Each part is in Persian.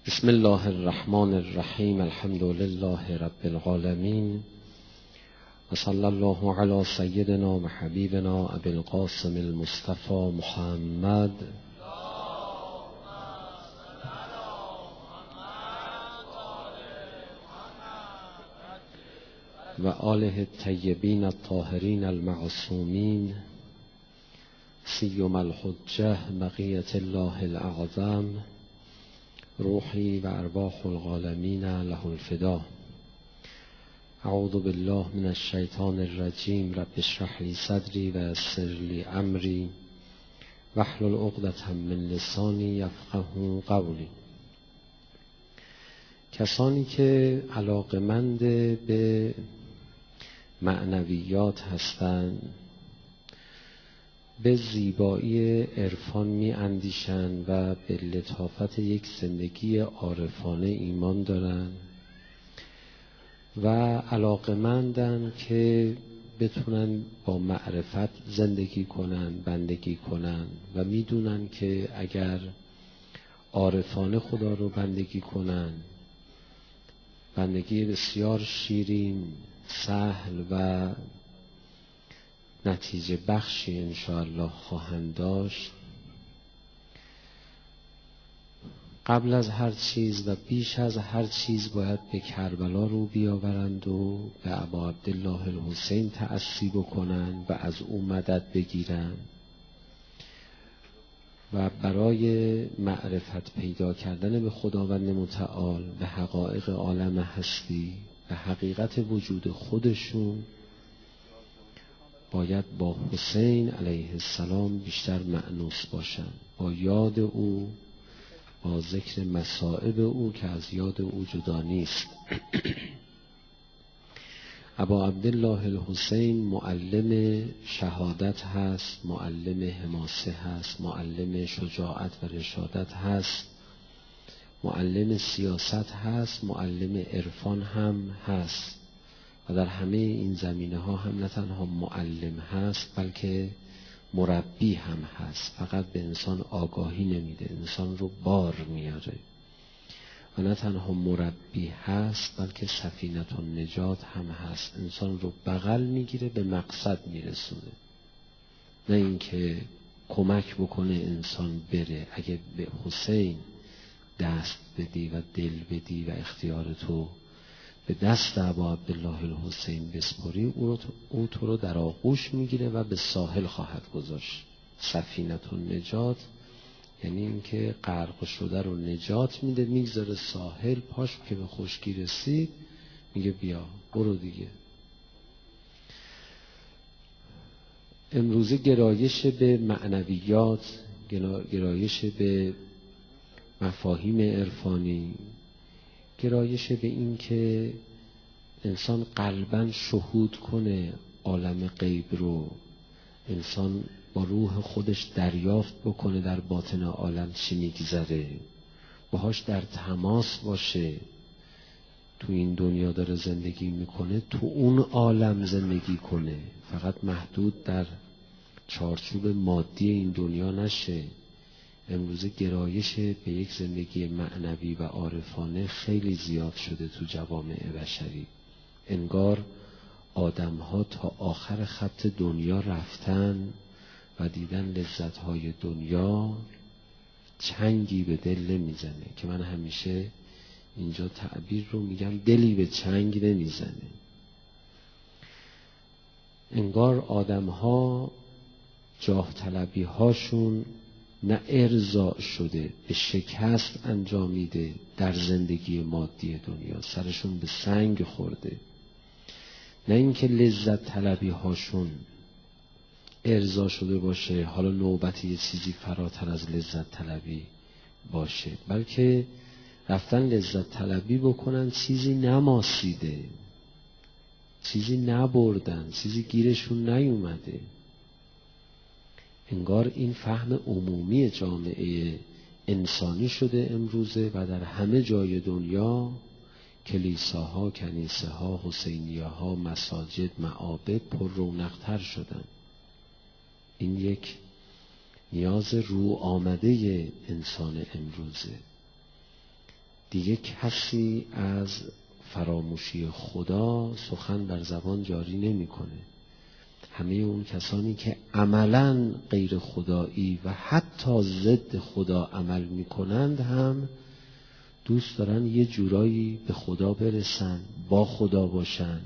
بسم الله الرحمن الرحیم. الحمد لله رب العالمین و صلی الله علی سیدنا و حبیبنا ابی القاسم المصطفى محمد و آله الطیبین الطاهرین المعصومین سیما الحجة بقیة الله الاعظم روحی و ارواح العالمین له الفدا. اعوذ بالله من الشیطان الرجیم. رب اشرح لی صدری و یسر لی امری واحلل عقدة من لسانی یفقهوا قولی. کسانی که علاقمند به معنویات هستند، به زیبایی عرفان می اندیشند و به لطافت یک زندگی عارفانه ایمان دارند و علاقمندند که بتونن با معرفت زندگی کنن، بندگی کنن و میدونن که اگر عارفانه خدا رو بندگی کنن، بندگی بسیار شیرین، سهل و نتیجه بخشی انشاءالله خواهند داشت. قبل از هر چیز و بیش از هر چیز باید به کربلا رو بیاورند و به ابا عبدالله الحسین تأسی بکنند و از او مدد بگیرند و برای معرفت پیدا کردن به خداوند متعال، به حقایق عالم هستی، به حقیقت وجود خودشون، باید با حسین علیه السلام بیشتر مأنوس باشند، با یاد او، با ذکر مصائب او که از یاد او جدا نیست. ابا عبدالله الحسین معلم شهادت هست، معلم حماسه هست، معلم شجاعت و رشادت هست، معلم سیاست هست، معلم عرفان هم هست و در همه این زمینه ها هم نه تنها معلم هست بلکه مربی هم هست. فقط به انسان آگاهی نمیده، انسان رو بار میاره. و نه تنها مربی هست بلکه سفینة النجات هم هست، انسان رو بغل میگیره، به مقصد میرسونه. نه اینکه کمک بکنه انسان بره. اگه به حسین دست بدی و دل بدی و اختیار تو به دست ابا عبدالله الحسین بسپاری، او تو رو در آغوش میگیره و به ساحل خواهد گذاشت. سفینة النجات یعنی اینکه غرق شده رو نجات میده، میگذاره ساحل. پاش که به خشکی رسید میگه بیا برو دیگه. امروزه گرایش به معنویات، گرایش به مفاهیم عرفانی، گرایش به این که انسان قلباً شهود کنه عالم غیب رو، انسان با روح خودش دریافت بکنه در باطن عالم چی میگذره، باهاش در تماس باشه. تو این دنیا داره زندگی میکنه، تو اون عالم زندگی کنه، فقط محدود در چارچوب مادی این دنیا نشه. امروزه گرایش به یک زندگی معنوی و عارفانه خیلی زیاد شده تو جوامع بشری. انگار آدم‌ها تا آخر خط دنیا رفتن و دیدن لذت‌های دنیا چنگی به دل نمیزنه، که من همیشه اینجا تعبیر رو میگم دلی به چنگ نمیزنه. انگار آدم‌ها جاه طلبی هاشون نه ارضا شده، به شکست انجامیده در زندگی مادی دنیا، سرشون به سنگ خورده. نه اینکه لذت طلبی هاشون ارضا شده باشه، حالا نوبت یه چیزی فراتر از لذت طلبی باشه، بلکه رفتن لذت طلبی بکنن، چیزی نماسیده، چیزی نبردن، چیزی گیرشون نیومده. انگار این فهم عمومی جامعه انسانی شده امروزه و در همه جای دنیا کلیساها، کنیسه ها، حسینیه ها، مساجد، معابد پر رونق‌تر شدن. این یک نیاز رو آمده انسان امروزه. دیگه کسی از فراموشی خدا سخن بر زبان جاری نمیکنه. همه اون کسانی که عملاً غیر خدایی و حتی ضد خدا عمل میکنند هم دوست دارن یه جورایی به خدا برسن، با خدا باشن.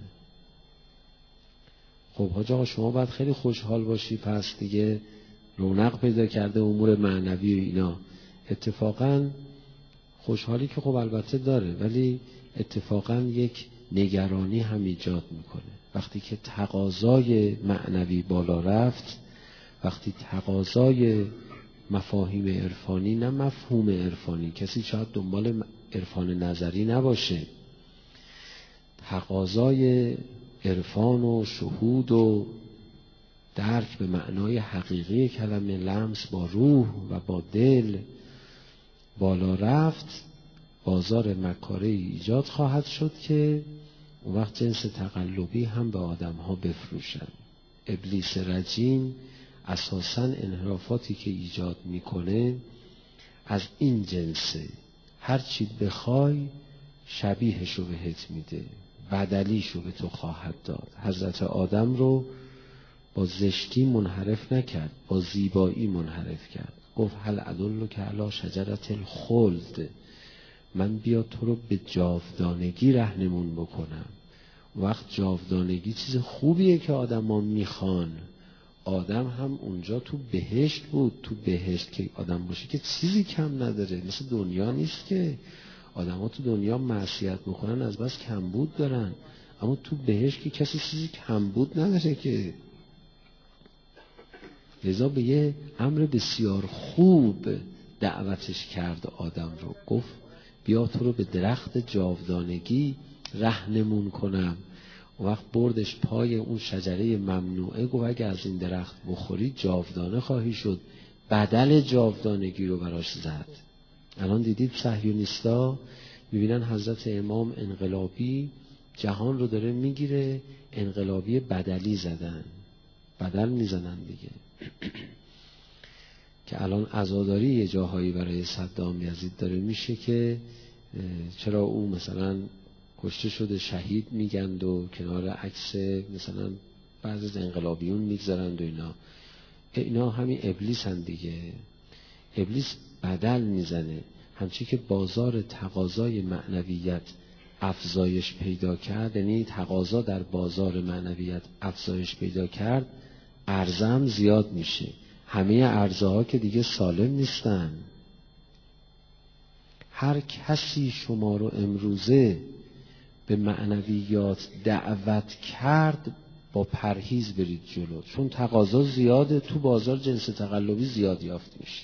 خب حاج آقا شما باید خیلی خوشحال باشی، پس دیگه رونق پیدا کرده امور معنوی و اینا. اتفاقاً خوشحالی که خب البته داره، ولی اتفاقاً یک نگرانی هم ایجاد میکنه. وقتی که تقاضای معنوی بالا رفت، وقتی تقاضای مفاهیم عرفانی، نه مفهوم عرفانی، کسی شاید دنبال عرفان نظری نباشه، تقاضای عرفان و شهود و درک به معنای حقیقی کلمه، لمس با روح و با دل بالا رفت، بازار مکاره ایجاد خواهد شد که اون وقت جنس تقلبی هم به آدم ها بفروشن. ابلیس رجیم اساساً انحرافاتی که ایجاد میکنه از این جنسه. هر چی بخوای شبیهشو بهت میده، بدلیشو به تو خواهد داد. حضرت آدم رو با زشتی منحرف نکرد، با زیبایی منحرف کرد. گفت هل ادلک علی شجرة الخلد، من بیا تو رو به جاودانگی رهنمون بکنم. وقت جاودانگی چیز خوبیه که آدم ها میخوان. آدم هم اونجا تو بهشت بود. تو بهشت که آدم باشه که چیزی کم نداره، مثل دنیا نیست که آدم ها تو دنیا معصیت میکنن از بس کمبود دارن، اما تو بهشت که کسی چیزی کمبود نداره که. لذا به یه امر بسیار خوب دعوتش کرد آدم رو. گفت بیا تو رو به درخت جاودانگی رهنمون کنم. وقت بردش پای اون شجره ممنوعه، گفت اگه از این درخت بخوری جاودانه خواهی شد. بدل جاودانگی رو براش زد. الان دیدید صهیونیستا میبینن حضرت امام انقلابی جهان رو داره میگیره، انقلابی بدلی زدن، بدل میزنن دیگه. که الان عزاداری یه جاهایی برای صدام یزید داره میشه که چرا او مثلا کشته شده شهید میگند و کنار عکس مثلا بعضی از انقلابیون میگذارند و اینا همین ابلیس هن دیگه. ابلیس بدل میزنه. همچی که بازار تقاضای معنویت افزایش پیدا کرد، یعنی تقاضا در بازار معنویت افزایش پیدا کرد، عرضه هم زیاد میشه. همه عرضه ها که دیگه سالم نیستن. هر کسی شما رو امروزه به معنویات دعوت کرد، با پرهیز برید جلو، چون تقاضا زیاده. تو بازار جنس تقلبی زیاد یافت میشه.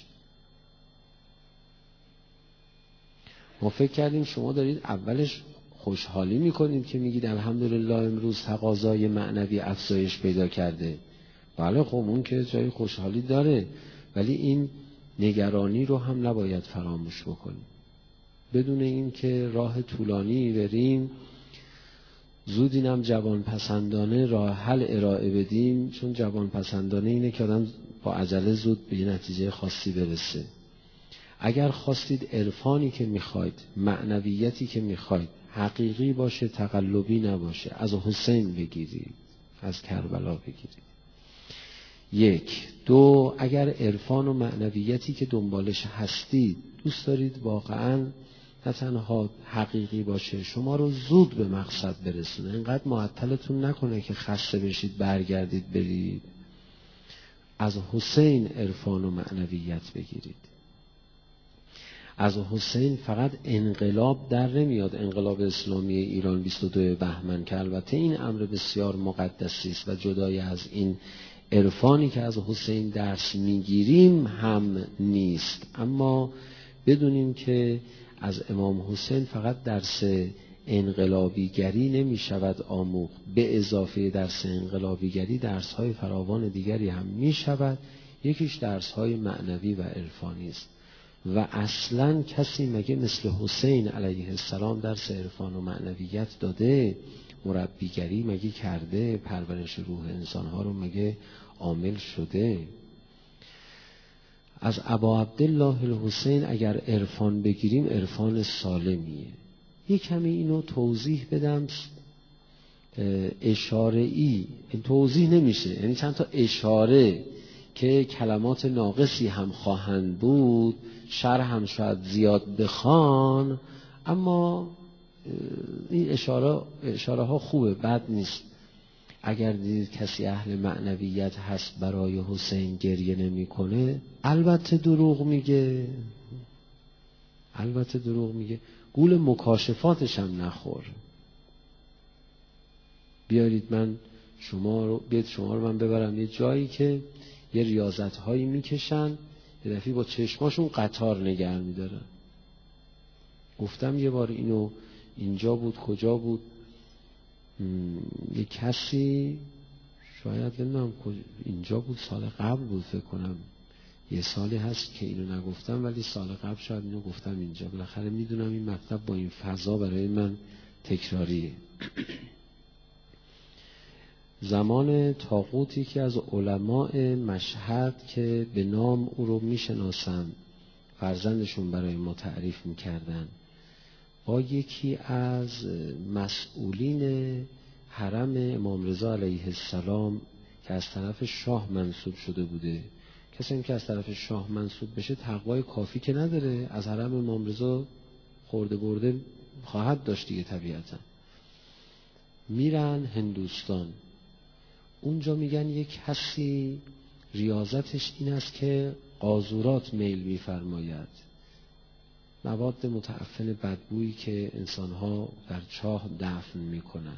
ما فکر کردیم شما دارید اولش خوشحالی میکنید که میگید الحمدلله امروز تقاضای معنوی افزایش پیدا کرده. بله خب اون که جای خوشحالی داره، ولی این نگرانی رو هم نباید فراموش بکنیم. بدون این که راه طولانی بریم، زود اینم جوان پسندانه راه حل ارائه بدیم، چون جوان پسندانه اینه که آدم با عجله زود به یه نتیجه خاصی برسه. اگر خواستید عرفانی که میخواید، معنویتی که میخواید حقیقی باشه، تقلبی نباشه، از حسین بگیرید، از کربلا بگیرید. 1. 2. اگر عرفان و معنویتی که دنبالش هستید دوست دارید واقعاً نه تنها حقیقی باشه، شما رو زود به مقصد برسونه، اینقدر معطلتون نکنه که خسته بشید برگردید برید، از حسین عرفان و معنویت بگیرید. از حسین فقط انقلاب در نمیاد. انقلاب اسلامی ایران 22 بهمن که البته این امر بسیار مقدسی است و جدای از این عرفانی که از حسین درس میگیریم هم نیست، اما بدونیم که از امام حسین فقط درس انقلابیگری نمی شود آموخت، به اضافه درس انقلابیگری درس های فراوان دیگری هم می شود. یکیش درس های معنوی و عرفانی است. و اصلا کسی مگه مثل حسین علیه السلام درس عرفان و معنویت داده؟ مربیگری مگه کرده؟ پرورش روح انسانها رو مگه عامل شده؟ از ابا عبدالله الحسین اگر عرفان بگیریم عرفان سالمیه. یک کمی اینو توضیح بدم، اشاره‌ای توضیح نمیشه، یعنی چند تا اشاره که کلمات ناقصی هم خواهند بود، شرح هم شاید زیاد بخوان، اما این اشاره ها خوبه، بد نیست. اگر دید کسی اهل معنویت هست برای حسین گریه نمیکنه، البته دروغ میگه، البته دروغ میگه. گول مکاشفاتش هم نخور. بیارید من شما رو من ببرم یه جایی که یه ریاضت هایی میکشن، یه دفعه با چشماشون قطار نگه میدارن. گفتم یه بار اینو، اینجا بود، کجا بود، یه کسی شاید نمیدونم اینجا بود، سال قبل بود فکر کنم، یه سالی هست که اینو نگفتم ولی سال قبل شاید اینو گفتم اینجا. بالاخره میدونم این مطلب با این فضا برای من تکراریه. زمان طاغوتی که از علماء مشهد که به نام او رو میشناسن، فرزندشون برای ما تعریف میکردن، با یکی از مسئولین حرم امام رضا علیه السلام که از طرف شاه منصوب شده بوده، کسی که از طرف شاه منصوب بشه تقوای کافی که نداره، از حرم امام رضا خورده برده خواهد داشت دیگه طبیعتا. میرن هندوستان، اونجا میگن یک کسی ریاضتش این است که قاذورات میل میفرماید، مواد متعفن بدبویی که انسانها در چاه دفن میکنن.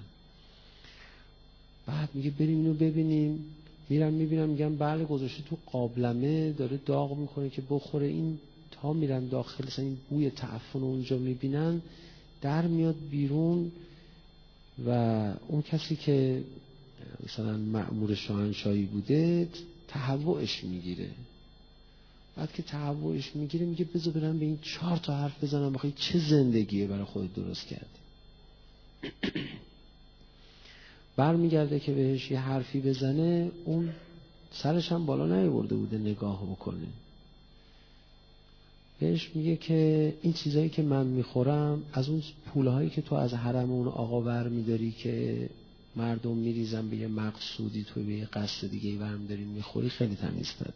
بعد میگه بریم اینو ببینیم. میرم میبینم، میگم بله گذاشته تو قابلمه داره داغ میکنه که بخوره. این تا میرن داخل مثلا این بوی تعفن اونجا میبینن، در میاد بیرون و اون کسی که مثلا مأمور شاهنشاهی بوده تهوعش میگیره. بعد که تهوعش میگیره میگه بذار برم به این 4 تا حرف بزنم، بخوای چه زندگیه برای خودت درست کردی. برمیگرده که بهش یه حرفی بزنه، اون سرش هم بالا نیاورده بوده نگاه بکنه. بهش میگه که این چیزایی که من میخورم از اون پولهایی که تو از حرم اون آقا برمیداری که مردم میریزن به یه مقصودی، تو به یه قصد دیگه برمیداری میخوری، خیلی تمیزتر.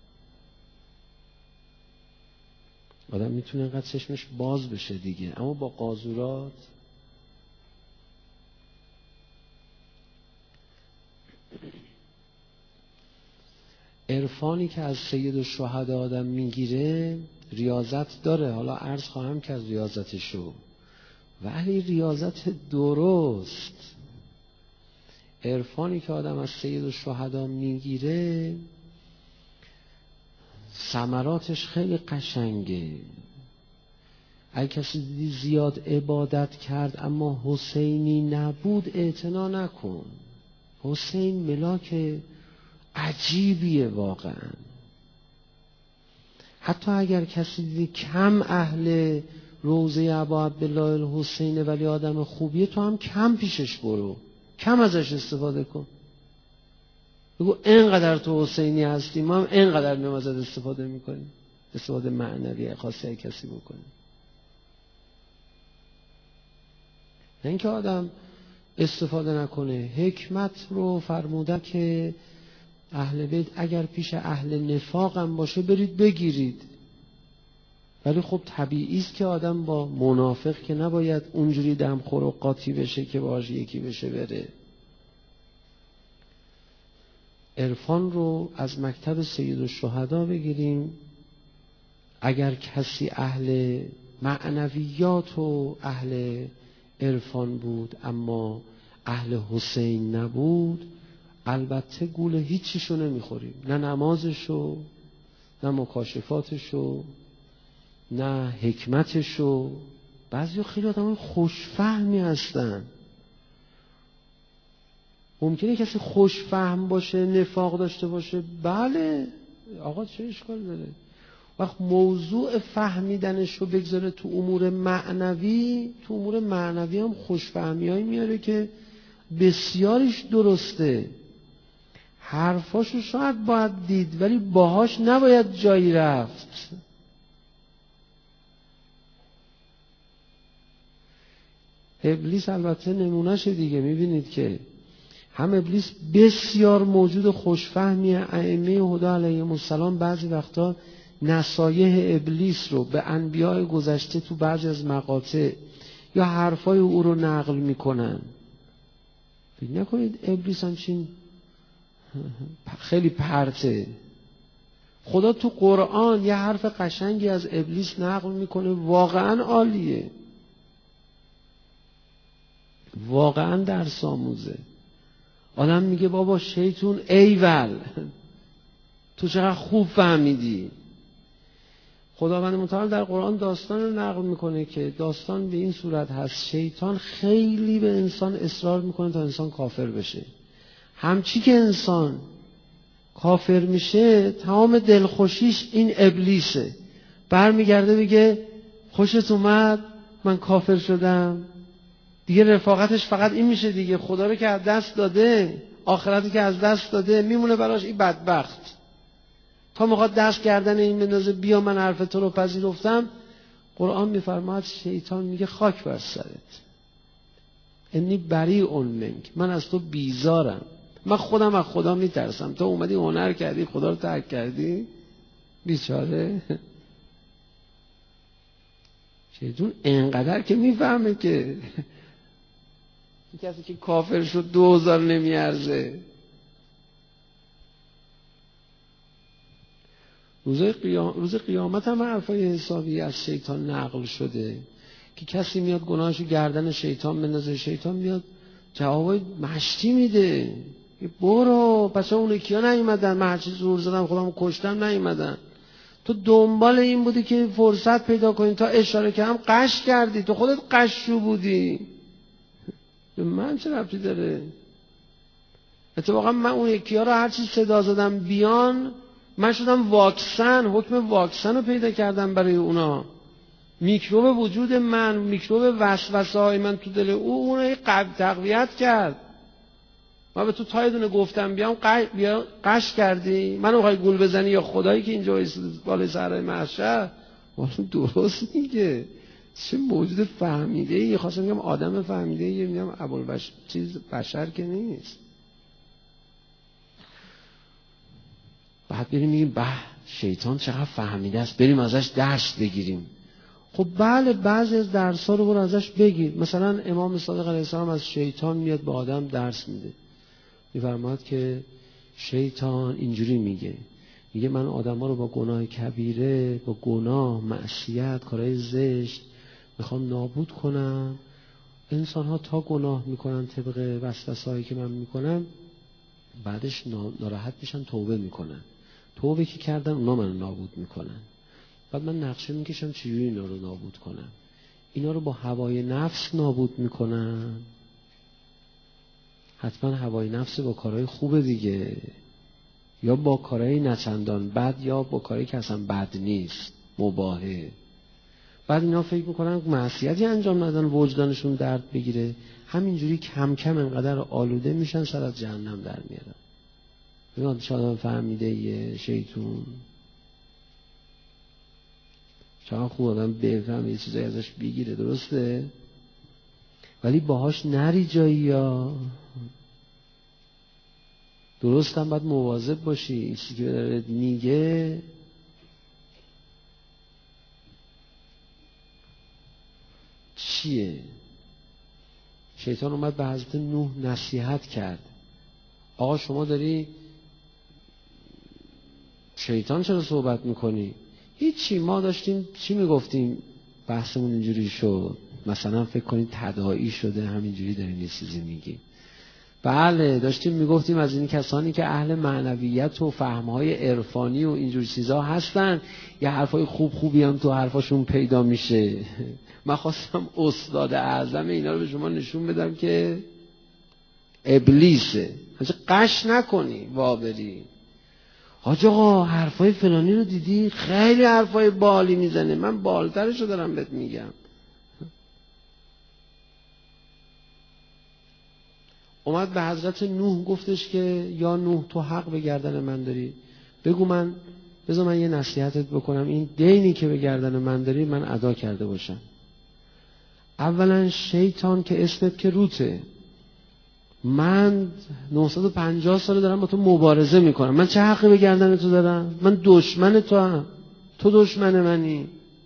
آدم میتونه اینقدر چشمش باز بشه دیگه، اما با قاذورات عرفانی که از سید الشهدا آدم میگیره ریاضت داره. حالا عرض خواهم کرد ریاضتشو، ولی ریاضت درست. عرفانی که آدم از سید الشهدا میگیره ثمراتش خیلی قشنگه. اگه کسی دیدی زیاد عبادت کرد اما حسینی نبود، اعتنا نکن. حسین ملاک عجیبیه واقعا. حتی اگر کسی دیدی کم اهل روضه ابا عبدالله الحسین ولی آدم خوبیه، تو هم کم پیشش برو، کم ازش استفاده کن. بگو اینقدر تو حسینی هستی، ما هم اینقدر میام ازت استفاده میکنیم، استفاده معنوی خاصی کسی بکنیم. نه اینکه آدم استفاده نکنه. حکمت رو فرمودن که اهل بیت اگر پیش اهل نفاق هم باشه برید بگیرید، ولی خب طبیعی است که آدم با منافق که نباید اونجوری دمخور و قاطی بشه که باهاش یکی بشه بره. عرفان رو از مکتب سید الشهدا بگیریم. اگر کسی اهل معنویات و اهل عرفان بود اما اهل حسین نبود، البته گول هیچیشو نمیخوریم، نه نمازشو، نه مکاشفاتشو، نه حکمتشو. بعضی خیلی آدم خوشفهمی هستن. ممکنه کسی خوشفهم باشه، نفاق داشته باشه، بله آقا چه اشکال داره. وقت موضوع فهمیدنش رو بگذاره تو امور معنوی، تو امور معنوی هم خوشفهمی هایی میاره که بسیاریش درسته. حرفاشو شاید باید دید ولی باهاش نباید جایی رفت. ابلیس البته نمونهشه دیگه. میبینید که هم ابلیس بسیار موجود خوشفهمیه. ائمه هدی علیهم السلام بعضی وقتا نصایح ابلیس رو به انبیاء گذشته تو بعضی از مقاطع یا حرفای او رو نقل میکنن. فکر نکنید ابلیس همچین خیلی پرته. خدا تو قرآن یه حرف قشنگی از ابلیس نقل میکنه، واقعا عالیه، واقعا درس آموزه. آدم میگه بابا شیطون ایول، تو چقدر خوب فهمیدی. خداوند متعال در قرآن داستان رو نقل میکنه که داستان به این صورت هست: شیطان خیلی به انسان اصرار میکنه تا انسان کافر بشه. همچی که انسان کافر میشه تمام دلخوشیش این ابلیسه. برمیگرده میگه خوشت اومد من کافر شدم. دیگه رفاقتش فقط این میشه دیگه، خدا رو که از دست داده، آخرتی که از دست داده، میمونه براش این بدبخت. تا میخواد دست گردن این بندازه بیا من حرف تو رو پذیرفتم، قرآن میفرماید شیطان میگه خاک بر سرت، انی بریء منک، من از تو بیزارم، من خودم از خدا میترسم، تو اومدی هنر کردی خدا رو ترک کردی. بیچاره شیطان انقدر که میفهمه که کسی که کافر شد 2000 نمیارزه. روز قیامت هم حرفای حسابی از شیطان نقل شده که کسی میاد گناهشو گردن شیطان بندازه، شیطان میاد جوابای مشتی میده، برو پس اون کیا نیومدن، من هر چیز زور زدم خودمو کشتم نیومدن، تو دنبال این بودی که فرصت پیدا کنی، تا اشاره کردم قش کردی، تو خودت قشو بودی، من چه ربطی داره؟ اتفاقا من اون یکی‌ها رو هر چی صدا زدم بیان، من شدم واکسن، حکم واکسن رو پیدا کردم برای اونا. میکروب وجود من، میکروب وسوسه های من تو دل او رو تقویت کرد. من به تو تا یه دونه گفتم بیام قش کردی، منو میخوای گول بزنی یا خدایی که اینجا بالای صحرای محشر؟ والله درست میگه. چه موجود فهمیده ای، خواستم میگم آدم فهمیده ای، میگم ابوالبشر چیز بشر که نیست. بعد بریم میگیم به شیطان چقدر فهمیده است، بریم ازش درس بگیریم. خب بله بعضی از درس‌ها رو برو ازش بگیر. مثلا امام صادق علیه السلام از شیطان میاد به آدم درس میده، میفرماد که شیطان اینجوری میگه من آدم‌ها رو با گناه کبیره، با گناه، معصیت، کارهای زشت میخوام نابود کنم. انسان‌ها تا گناه میکنن طبق وسوسه‌ای که من میکنم، بعدش ناراحت میشن، توبه میکنن، توبه که کردن اونا منو نابود میکنن. بعد من نقشه میکشم چجوری اینا رو نابود کنم. اینا رو با هوای نفس نابود میکنن. حتما هوای نفس با کارهای خوبه دیگه، یا با کارهای نچندان بد، یا با کارهایی که اصلا بد نیست، مباحه. بعد اینا فکر میکنن معصیتی انجام ندن وجدانشون درد بگیره، همینجوری کم کم انقدر آلوده میشن سر از جهنم در میارن. ببین شادم فهمیده یه شیطون چقدر خوب آدم بفهم یه چیزایی ازش بگیره، درسته؟ ولی باهاش نری جایی، یا درست هم باید مواظب باشی. این چیزی که داره میگه چیه؟ شیطان اومد به حضرت نوح نصیحت کرد، آقا شما داری شیطان چرا صحبت میکنی؟ هیچی، ما داشتیم چی میگفتیم بحثمون اینجوری شد، مثلا فکر کنید تداعی شده همینجوری داریم یه چیزی میگیم. بله داشتیم میگفتیم از این کسانی که اهل معنویت و فهمهای عرفانی و اینجور چیزا هستن، یه حرفای خوبی هم تو حرفاشون پیدا میشه. من خواستم استاد اعظم اینا رو به شما نشون بدم که ابلیسه. قش نکنی وابری، حاج آقا حرفای فلانی رو دیدی خیلی حرفای بالی میزنه، من بالترشو دارم بهت میگم. اومد به حضرت نوح گفتش که یا نوح تو حق به گردن من داری، بگو بذار من یه نصیحتت بکنم، این دینی که به گردن من داری من ادا کرده باشم. اولا شیطان که اسمت که روته، من 950 ساله دارم با تو مبارزه میکنم، من چه حقی به گردن تو دارم؟ من دشمن تو هم، تو دشمن منی.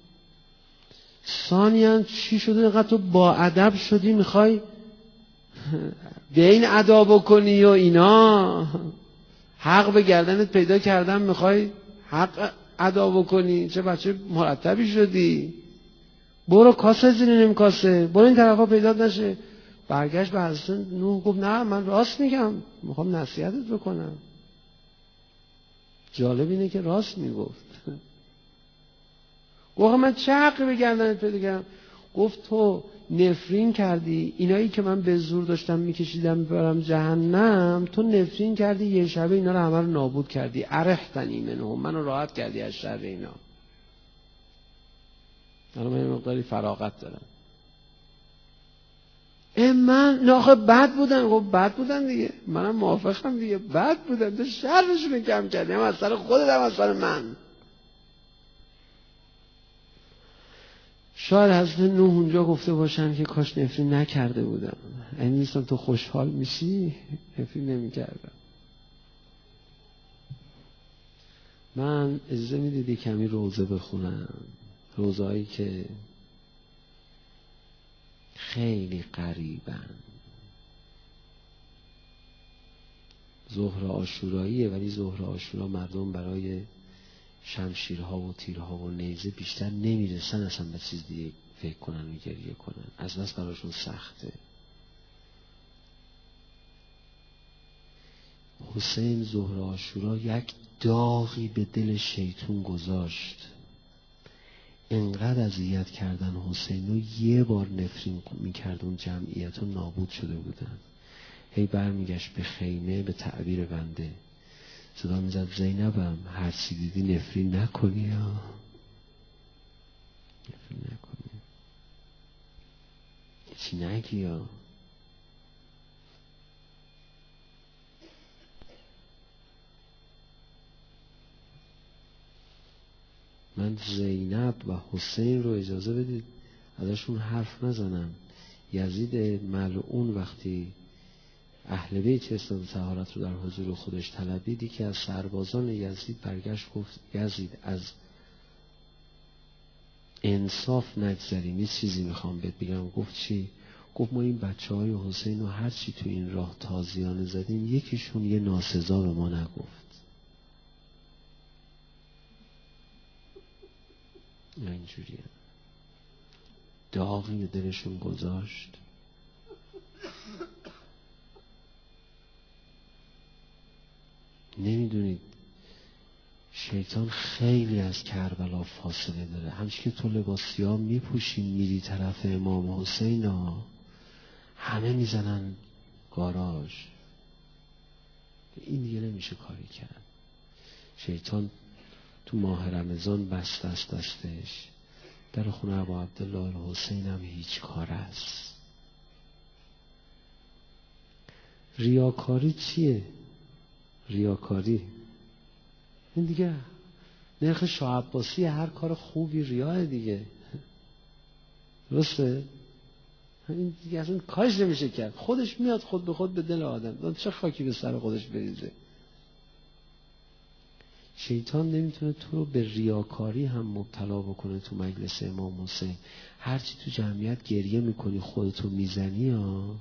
ثانیاً چی شده اینقدر تو با ادب شدی میخوای دین ادا بکنی و اینا؟ حق به گردنت پیدا کردم میخوای حق ادا بکنی؟ چه بچه مرتبی شدی؟ برو کاسه زیر نیم کاسه، برو این طرفا پیدا نشه. برگشت به حضرت نوح گفت نه من راست میگم، میخوام نصیحتت بکنم. جالب اینه که راست میگفت. گفت من چه حقی به گردنت پیدا کردم؟ گفت تو نفرین کردی، اینایی که من به زور داشتم میکشیدم برم جهنم، تو نفرین کردی یه شبه اینا رو همه رو نابود کردی. ارحتنی منهم، منو راحت کردی از شر اینا. الان من یه مقداری فراغت دارم. من ناخه بد بودن. خب بد بودن دیگه، منم موافقم دیگه، بد بودن، تو شرشون کم کردی، هم از سر خودت هم از سر من. شاید حضرت نوح اونجا گفته باشن که کاش نفرین نکرده بودم، این نیستم تو خوشحال میشی، نفرین نمی کردم. من اجازه میدیدی کمی روزه بخونم، روزه هایی که خیلی غریبن. ظهر عاشوراییه، ولی ظهر عاشورا مردم برای شمشیرها و تیرها و نیزه بیشتر نمیرسن اصلا به چیز دیگه فکر کنن و گریه کنن، از بس براشون سخته. حسین ظهر عاشورا یک داغی به دل شیطون گذاشت. انقدر اذیت کردن حسین رو، یه بار نفرین میکرد اون جمعیت رو نابود شده بودن. هی برمیگشت به خیمه، به تعبیر بنده صدا میزد زینبم هر چی دیدی نفرین نکنی یا نفرین نکنی، چی نگی یا. من زینب و حسین رو اجازه بدید ازشون حرف نزنم. یزید ملعون وقتی اهل بیت اسلام طهارت رو در حضور خودش طلبید، یکی از سربازان یزید برگشت گفت یزید از انصاف نگذریم، یه چیزی میخوام بهت بگم. گفت چی؟ گفت ما این بچه های حسین رو هر چی تو این راه تازیانه زدیم، یکیشون یه ناسزا به ما نگفت. اینجوریه، داغی به دلشون گذاشت. نمیدونید شیطان خیلی از کربلا فاصله داره. همچنین که تو لباس سیاه میپوشی میری طرف امام حسین ها، همه میزنن گاراژ. این دیگه نمیشه کاری کرد. شیطان تو ماه رمضان بسته است دستش، در خونه ابا عبدالله الحسین هم هیچ کار است. ریاکاری چیه؟ ریاکاری این دیگه نرخ شاه عباسی هر کار خوبی ریاه دیگه، درسته؟ این دیگه اصلا کارش نمیشه کرد، خودش میاد خود به خود به دل آدم، چه خاکی به سر خودش بریزه. شیطان نمیتونه تو رو به ریاکاری هم مبتلا بکنه. تو مجلس امام حسین هرچی تو جمعیت گریه میکنی خودتو میزنی ها،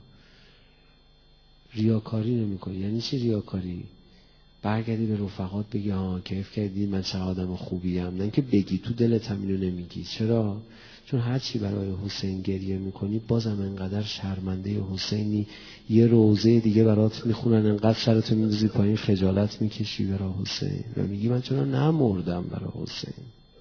ریاکاری نمیکنی. یعنی چی ریاکاری؟ برگردی به رفقات بگی ها کیف کردی من چه آدم خوبی ام، نه اینکه بگی تو دلت هم اینو نمیگی. چرا؟ چون هرچی برای حسین گریه میکنی بازم انقدر شرمنده حسینی، یه روزه دیگه برات میخونن انقدر سرتو میندازی پایین خجالت میکشی برای حسین و میگی من چرا نمردم برای حسین.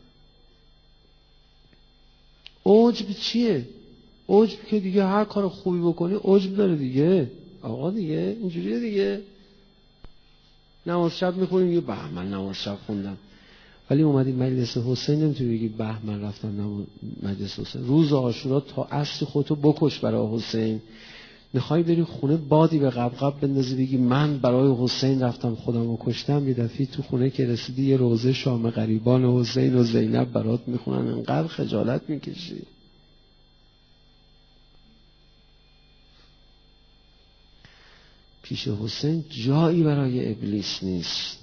عجب چیه؟ عجب که دیگه هر کار خوبی بکنی عجب داره دیگه. آقا دیگه اینجوریه دیگه. نماز شب میخونیم میگه به من نماز شب خوندم، ولی اومدی مجلس حسین نمیتونی بگی به من رفتم مجلس حسین. روز عاشورا تا عصر خودتو بکش برای حسین، میخوای بری خونه بادی به قبقب بندازی بگی من برای حسین رفتم خودم رو کشتم، یه دفعه تو خونه که رسیدی یه روضه شام غریبان حسین و زینب برات میخونن، انقدر خجالت میکشی. پیش حسین جایی برای ابلیس نیست.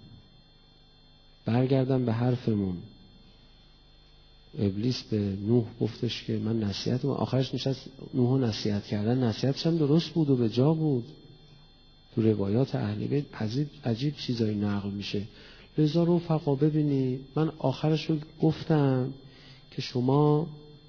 برگردم به حرفمون، ابلیس به نوح گفتش که من نصیحت، آخرش نشست نوح نصیحت کردن، نصیحتش هم درست بود و به جا بود. تو روایات اهل بیت عجیب چیزایی نقل میشه. لذا رفقا ببینید، من آخرش رو گفتم که شما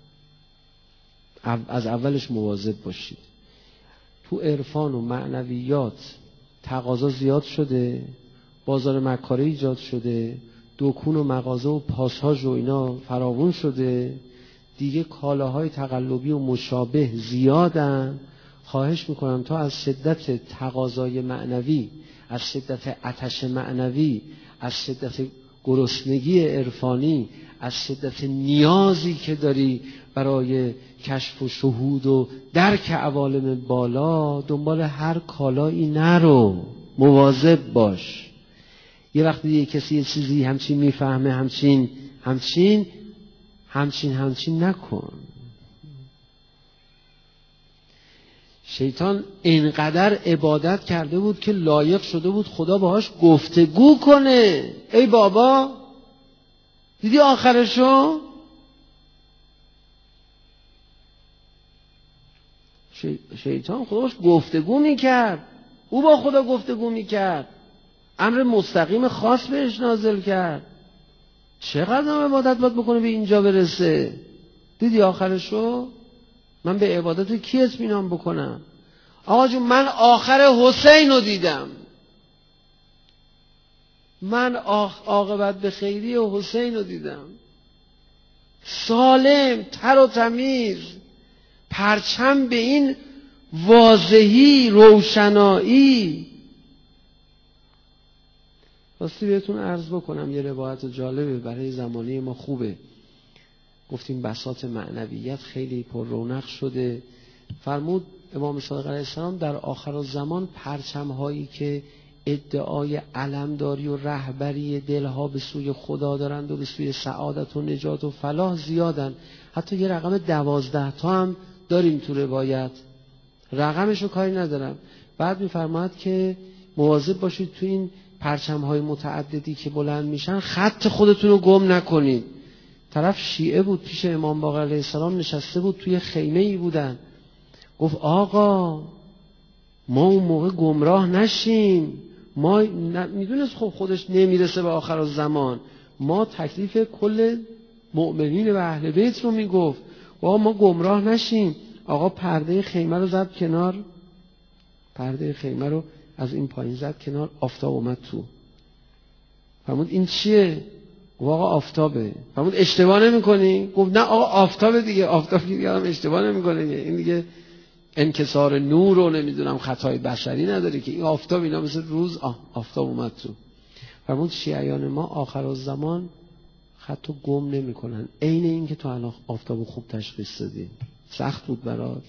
از اولش مواظب باشید. تو عرفان و معنویات تقاضا زیاد شده، بازار مکاره ایجاد شده، دکون و مغازه و پاساژ و اینا فراوون شده، دیگه کالاهای تقلبی و مشابه زیادن. خواهش میکنم تا از شدت تقاضای معنوی، از شدت آتش معنوی، از شدت گرسنگی عرفانی، از شدت نیازی که داری برای کشف و شهود و درک عوالم بالا، دنبال هر کالایی نرو، مواظب باش. یه وقتی یه کسی یه چیزی همچین میفهمه، همچین نکن. شیطان اینقدر عبادت کرده بود که لایق شده بود خدا باهاش گفتگو کنه. ای بابا دیدی آخرشو؟ شیطان خدا باهاش گفتگو میکرد، او با خدا گفتگو میکرد، امر مستقیم خاص بهش نازل کرد. چقدر عبادت باید بکنه به اینجا برسه؟ دیدی آخرشو؟ من به عبادت کی اطمینان بکنم؟ آقا جون من آخر حسین رو دیدم، من عاقبت به خیری حسین رو دیدم، سالم تر و تمیز، پرچم به این واضحی روشنایی. راستی بهتون عرض بکنم یه روایت جالبه برای زمانه ما خوبه. گفتیم بساط معنویت خیلی پر رونق شده. فرمود امام صادق علیه السلام در آخر الزمان پرچم هایی که ادعای علمداری و رهبری دلها به سوی خدا دارند و به سوی سعادت و نجات و فلاح زیادن. حتی یه رقم 12 تا هم داریم تو روایت، رقمشو کاری ندارم. بعد میفرماد که مواظب باشید تو این پرچم های متعددی که بلند میشن خط خودتون رو گم نکنید. طرف شیعه بود، پیش امام باقر علیه السلام نشسته بود، توی خیمه ای بودن. گفت آقا ما اون موقع گمراه نشیم، ما میدونست خب خودش نمیرسه به آخر الزمان، ما تکلیف کل مؤمنین و اهل بیت رو میگفت، آقا ما گمراه نشیم. آقا پرده خیمه رو زد کنار، پرده خیمه رو از این پایین زد کنار، آفتاب اومد تو. فرمود این چیه؟ آقا آفتابه. فرمود اشتباه نمی‌کنی؟ گفت نه آقا آفتابه دیگه، آفتاب دیگه هم اشتباه نمی‌کنه، این دیگه انکسار نور رو نمیدونم خطای بشری نداره که این آفتاب، اینا مثل روز آفتاب اومد تو. فرمود شیعیان ما آخر الزمان خطو گم نمی‌کنن، عین این که تو الان آفتابو خوب تشخیص دادی. سخت بود برات؟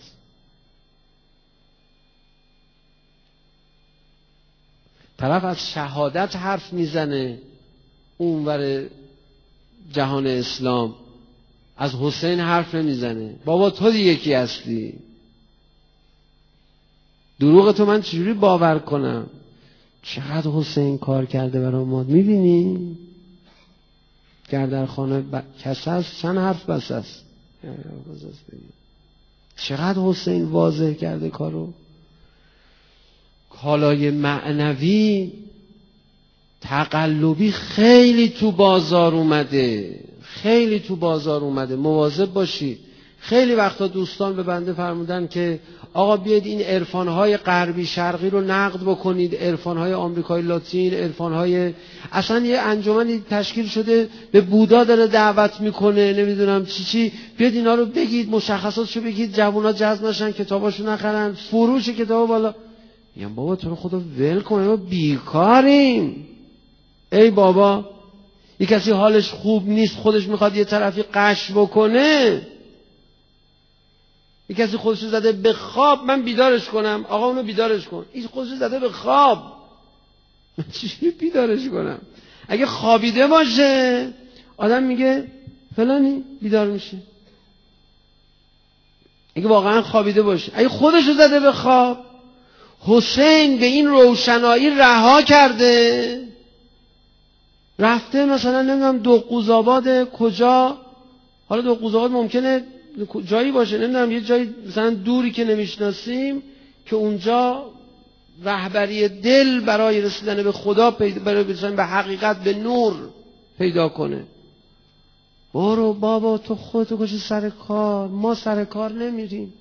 طرف از شهادت حرف میزنه اونور جهان اسلام، از حسین حرف نمیزنه. بابا تو دیگه کی هستی؟ دروغ تو من چجوری باور کنم؟ چقدر حسین کار کرده برای ما، میبینی؟ گردرخانه کسه است، چند حرف بس است. چقدر حسین واضح کرده کارو. کالای معنوی تقلبی خیلی تو بازار اومده، خیلی تو بازار اومده، مواظب باشید. خیلی وقتا دوستان به بنده فرمودن که آقا بیاید این عرفان‌های غربی شرقی رو نقد بکنید، عرفان‌های آمریکای لاتین، عرفان‌های اصلا یه انجمنی تشکیل شده به بودا داره دعوت میکنه، نمیدونم چی، بیاید اینا رو بگید، مشخصاتشو بگید، جوونا جذب نشن، کتاباشو نخرن، فروش کتاب بالا. میگم بابا تو رو خدا ول کن، ما بیکاریم. ای بابا یک کسی حالش خوب نیست، خودش میخواد یه طرفی قش بکنه، یک کسی خودشو زده به خواب، من بیدارش کنم؟ آقا اونو بیدارش کن. این خودشو زده به خواب، من چجوری بیدارش کنم؟ اگه خوابیده باشه آدم میگه فلانی، بیدار میشه. اگه واقعا خوابیده باشه، اگه خودشو زده به خواب، حسین به این روشنایی رها کرده، رفته مثلا نمیدونم دوقوزآباد کجا، حالا دوقوزآباد ممکنه جایی باشه، نمیدونم یه جایی مثلا دوری که نمیشناسیم، که اونجا رهبری دل برای رسیدن به خدا برای رسیدن به حقیقت، به نور پیدا کنه. برو بابا تو خودتو کشی سر کار، ما سر کار نمیریم.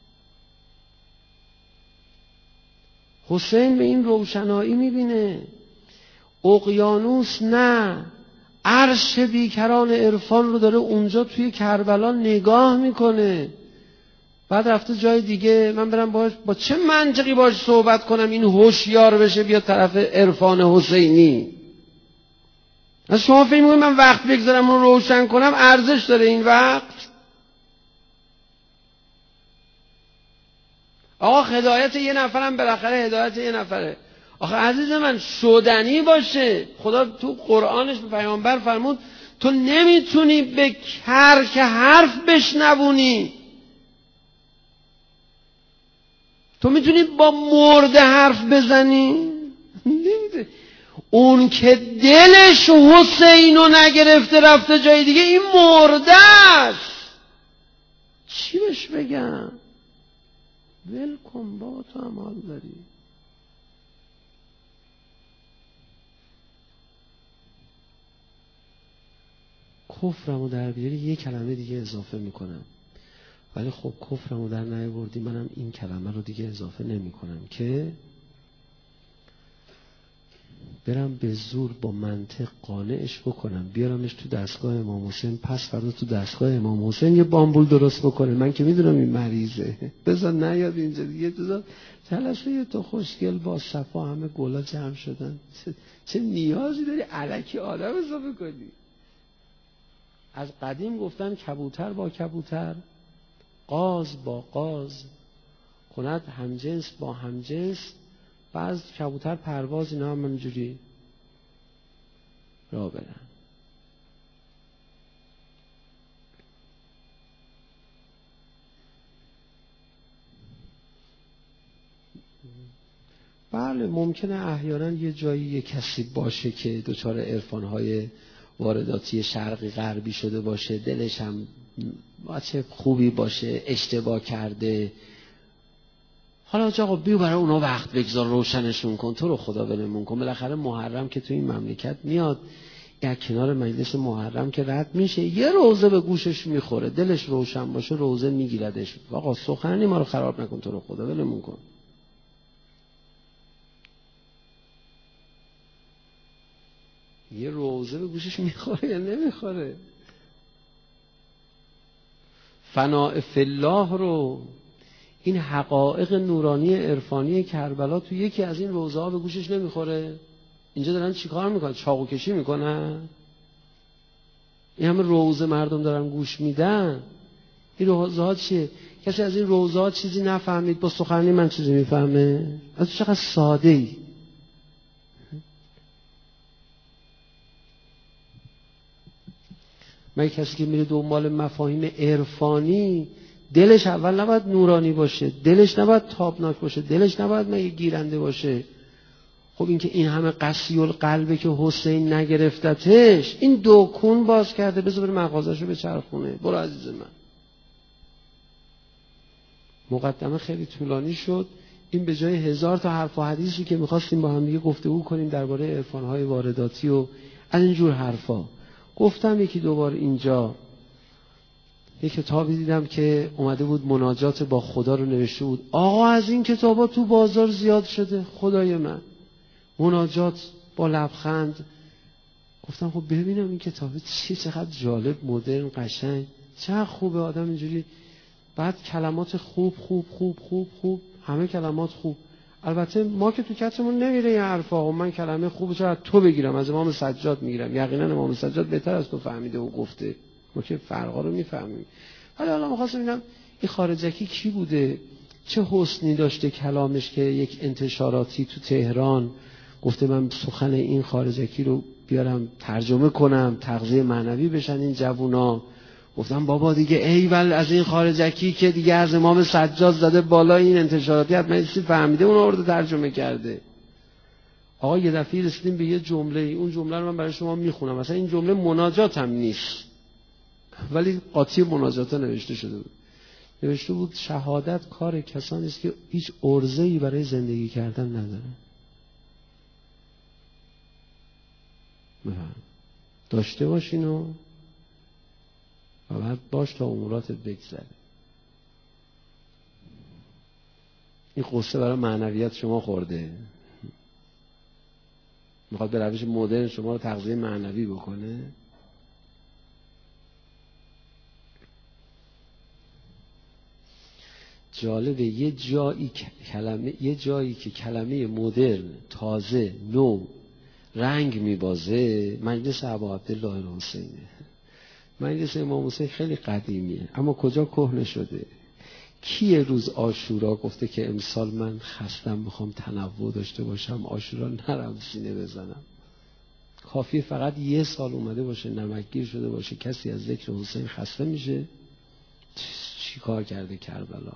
حسین به این روشنایی میبینه، اقیانوس نه، عرش بیکران عرفان رو داره اونجا توی کربلا نگاه میکنه. بعد رفته جای دیگه، من برم باش با چه منطقی باش صحبت کنم این هوشیار بشه بیا طرف عرفان حسینی؟ از شما فکر میکنید من وقت بگذارم رو روشن کنم ارزش داره این وقت؟ آقا هدایت یه نفرم بالاخره هدایت یه نفره. آخه عزیز من شدنی باشه. خدا تو قرآنش به پیامبر فرمود تو نمیتونی به کر که حرف بشنوونی، تو میتونی با مرده حرف بزنی؟ نمیده. اون که دلش حسینو نگرفته رفته جای دیگه، این مرده است. چی بهش بگم؟ ول کن بابا، تو هم حال داری. کفرمو در بیاری یه کلمه دیگه اضافه میکنم، ولی خب کفرمو در نیاوردی منم این کلمه رو دیگه اضافه نمی کنم که برم به زور با منطق قانعش بکنم بیارمش تو دستگاه امام حسین، پس فردا تو دستگاه امام حسین یه بامبول درست بکنه. من که میدونم این مریضه، بذار نیاد اینجا دیگه. بذار جلسه تو خوشگل با صفا همه گلا جمع شدن، چه نیازی داری الکی آدم اضافه کنی؟ از قدیم گفتن کبوتر با کبوتر، قاز با قاز کند همجنس با همجنس، بعض کبوتر پرواز اینا هم اینجوری را برن. بله ممکنه احیانا یه جایی یه کسی باشه که دچار عرفان‌های وارداتی شرقی غربی شده باشه، دلش هم بچه خوبی باشه، اشتباه کرده. حالا آقا بیو برای اونا وقت بگذار، روشنشون کن، تو رو خدا ولمون کن. بالاخره محرم که تو این مملکت میاد، یا کنار مجلس محرم که رد میشه یه روزه به گوشش میخوره، دلش روشن باشه روزه میگیردش. آقا سخنی ما رو خراب نکن، تو رو خدا ولمون کن. یه روزه به گوشش میخوره یا نمیخوره؟ فناء فی الله رو، این حقایق نورانی عرفانی کربلا تو یکی از این روزه ها به گوشش نمیخوره؟ اینجا دارن چیکار میکنن؟ چاقو کشی میکنن؟ این همه روزه مردم دارن گوش میدن. این روزه ها چیه؟ کسی از این روزه ها چیزی نفهمید؟ با سخنرانی من چیزی میفهمه؟ از چقدر ساده ای. مگه کسی که میره دنبال مفاهیم عرفانی دلش اول نباید نورانی باشه؟ دلش نباید تابناک باشه؟ دلش نباید مگه گیرنده باشه؟ خب این که این همه قسی القلبه که حسین نگرفتتش، این دکون باز کرده، بذار بره مغازه‌شو بچرخونه. برو عزیز من. مقدمه خیلی طولانی شد. این به جای 1000 تا حرف و حدیثی که می‌خواستیم با هم دیگه گفتگو کنیم درباره عرفان‌های وارداتی و از اینجور حرفا، گفتم یکی دوبار اینجا یک کتابی دیدم که اومده بود مناجات با خدا رو نوشته بود. آقا از این کتابا تو بازار زیاد شده، خدای من. مناجات با لبخند. گفتم خب ببینم این کتابه چیه، چقدر جالب، مدرن، قشنگ، چقدر خوبه آدم اینجوری. بعد کلمات خوب خوب خوب خوب خوب، همه کلمات خوب. البته ما که تو کتمون نمیره این حرفا. من کلمه خوب چرا تو بگیرم؟ از امام سجاد میگیرم. یقینا امام سجاد بهتر از تو فهمیده و گفته. ما که فرقا رو میفهمیم. ولی حالا می‌خواستم ببینم این خارجکی کی بوده؟ چه حسنی داشته کلامش که یک انتشاراتی تو تهران گفته من سخن این خارجکی رو بیارم ترجمه کنم، تغذیه معنوی بشن این جوونا. گفتم بابا دیگه ایول از این خارجکی که دیگه از امام سجاد زده بالا، این انتشاراتی حتما چیزی فهمیده اون رو ترجمه کرده. آقا یه دفعه رسیدیم به یه جمله، اون جمله رو من برای شما میخونم. مثلا این جمله مناجات هم نیست ولی قاطی مناجات نوشته شده بود. نوشته بود شهادت کار کسانی است که هیچ عرضه‌ای برای زندگی کردن ندارن. داشته باشینو و بعد باش تا اموراتت بگذره. این قصه برای معنویت شما خورده، میخواد به روش مدرن شما رو تغذیه معنوی بکنه. جالبه یه جایی که کلمه مدرن تازه نو رنگ میبازه مجلس ابا عبدالله الحسینه. مجلس امام حسین خیلی قدیمیه اما کجا کهنه شده. کی روز عاشورا گفته که امسال من خستم میخوام تنوع داشته باشم، عاشورا نرم سینه بزنم؟ کافی فقط یه سال اومده باشه نمکگیر شده باشه کسی از ذکر حسین خسته میشه. چی کار کرده کربلا؟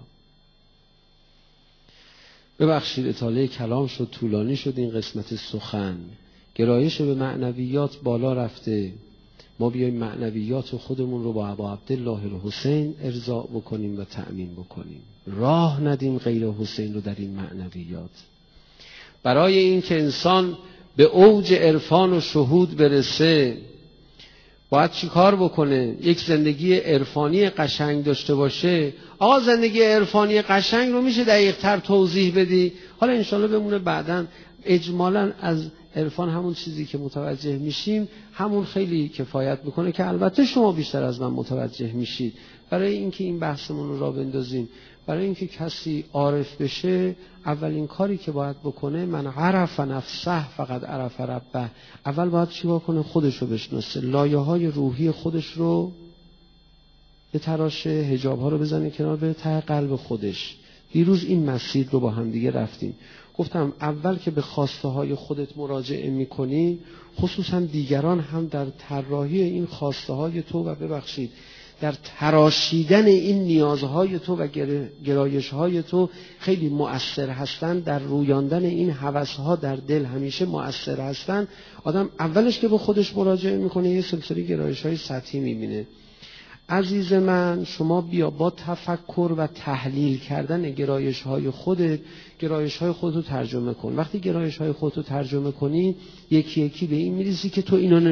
ببخشید اطاله کلام شد، طولانی شد این قسمت سخن. گرایش به معنویات بالا رفته، ما بیاییم معنویات خودمون رو با ابا عبدالله الحسین ارضاء بکنیم و تأمین بکنیم. راه ندیم غیر حسین رو در این معنویات. برای این که انسان به اوج عرفان و شهود برسه باید چی کار بکنه؟ یک زندگی عرفانی قشنگ داشته باشه. آقا زندگی عرفانی قشنگ رو میشه دقیق تر توضیح بدی؟ حالا انشالله بمونه بعداً اجمالاً از عرفان همون چیزی که متوجه میشیم همون خیلی کفایت میکنه که البته شما بیشتر از من متوجه میشید. برای اینکه این بحثمون رو راه بندازیم، برای اینکه کسی عارف بشه، اولین کاری که باید بکنه من عرف نفسه فقط عرف ربه. اول باید چیکار کنه؟ خودش رو بشناسه، لایه‌های روحی خودش رو بتراشه، حجاب‌ها رو بزنه کنار، بره ته قلب خودش. دیروز این مسیر رو با هم دیگه رفتیم. گفتم اول که به خواسته های خودت مراجعه میکنی، خصوصا دیگران هم در طراحی این خواسته های تو و ببخشید در تراشیدن این نیازهای تو و گرایشهای تو خیلی مؤثر هستن، در رویاندن این هوسها در دل همیشه مؤثر هستن. آدم اولش که به خودش مراجعه میکنه یه سلسله گرایشهای سطحی میبینه. عزیز من شما بیا با تفکر و تحلیل کردن گرایش‌های خودت رو ترجمه کن. وقتی گرایش‌های خودت رو ترجمه کنی یکی یکی به این میرسی که تو اینو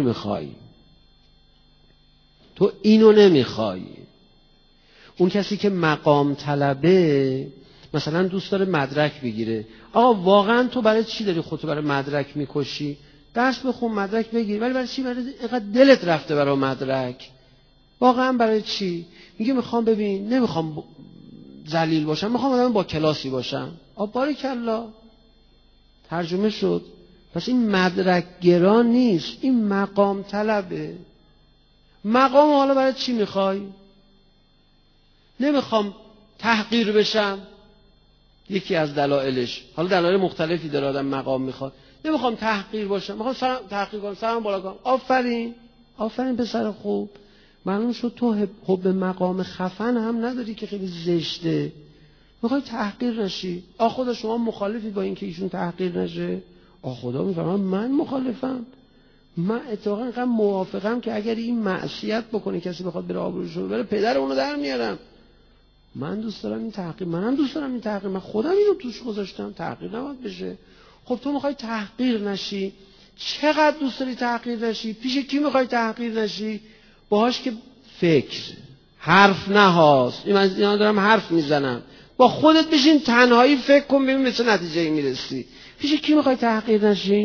نمیخوای. اون کسی که مقام طلبه مثلا دوست داره مدرک بگیره. آقا واقعا تو برای چی داری خودتو برای مدرک میکشی؟ درس بخون مدرک بگیر، ولی برای چی؟ برای اینقدر دلت رفته برای مدرک. واقعا برای چی؟ میگه میخوام ببین، نمیخوام ذلیل باشم، میخوام آدم با کلاسی باشم. باریکلا، ترجمه شد. پس این مدرک گران نیست، این مقام طلبه. مقام حالا برای چی میخوای؟ نمیخوام تحقیر بشم، یکی از دلایلش. حالا دلایل مختلفی داره آدم مقام میخواد. نمیخوام تحقیر باشم، میخوام تحقیر کنم، سرم بالا کنم. آفرین پسر خوب. معلوم شد تو حب مقام خفن هم نداری که خیلی زشته، میخوای تحقیر نشی. خدا شما مخالفی با این که ایشون تحقیر نشه؟ خدا میفرما من مخالفم. من اتفاقا اینقدر موافقم که اگر این معصیت بکنه کسی بخواد بره آبروش رو بره، پدر اونو در میارم. من دوست دارم این تحقیر، منم دوست دارم این تحقیر، من خودم اینو توش گذاشتم، تحقیر نباید بشه. خب تو میخوای تحقیر نشی، چقدر دوست داری تحقیر نشی؟ پیش کی میخوای تحقیر نشی؟ باهاش که فکر حرف نهاست. من دارم حرف میزنم، با خودت بشین تنهایی فکر کن ببین به چه نتیجه‌ای میرسی. پیش کی میخوای تحقیر نشی؟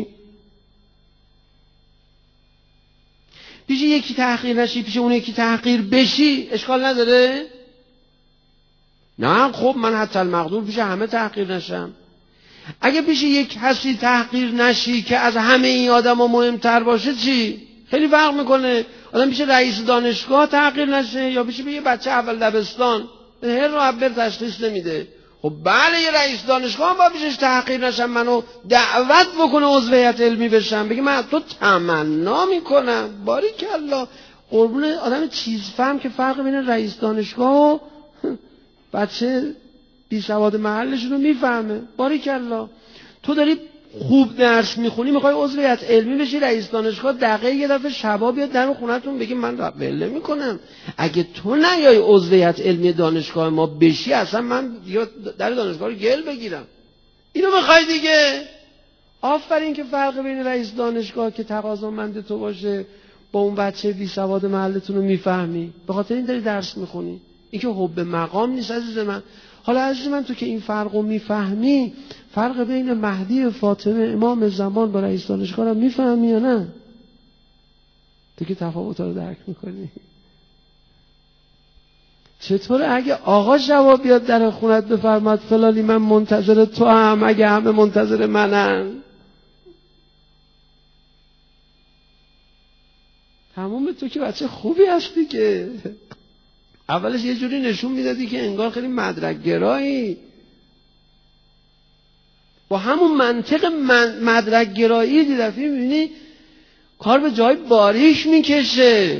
پیش یکی تحقیر نشی، پیش اون یکی تحقیر بشی اشکال نداره؟ نه خب من حتی المقدور پیش همه تحقیر نشم. اگه پیش یک کسی تحقیر نشی که از همه این آدما مهمتر باشه چی؟ خیلی فرق میکنه. آدم پیش رئیس دانشگاه تحقیر نشه یا پیش یه بچه اول دبستان. هر رو تشخیص نمیده. خب بله یه رئیس دانشگاه هم با پیشش تحقیر نشم منو دعوت بکنه عضو هیئت علمی بشم، بگه من تو تمنا میکنم. باریکلا. قربون آدم چیز فهم که فرق بین رئیس دانشگاه و بچه بی سواد محلشون رو میفهمه. باریکلا. تو داری خوب درس میخونی میخوای عضو هیئت علمی بشی، رئیس دانشگاه دقیقه یه دفعه شبا بیاد در خونتون بگه من ول میکنم. اگه تو نیای عضو هیئت علمی دانشگاه ما بشی اصلا من در دانشگاه رو گل بگیرم. اینو میخوای دیگه. آفرین که فرق بین رئیس دانشگاه که تقاضامند تو باشه با اون بچه بی سواد محلتون رو میفهمی. به خاطر این داری درس میخونی. این که حب مقام نیست عزیز من. حالا عزیز من تو که این فرق رو میفهمی، فرق بین مهدی فاطمه امام زمان با رئیس دانشگاه رو میفهمی یا نه؟ تو که تفاوت رو درک میکنی. چطوره اگه آقا جواب بیاد در خونت بفرماد فلانی من منتظر تو هم، اگه همه منتظر منن؟ تمام. تو که بچه خوبی هستی که اولش یه جوری نشون میدادی که انگار خیلی مدرک گرایی. با همون منطق مدرک گرایی دی دفعه میبینی کار به جای باریش میکشه.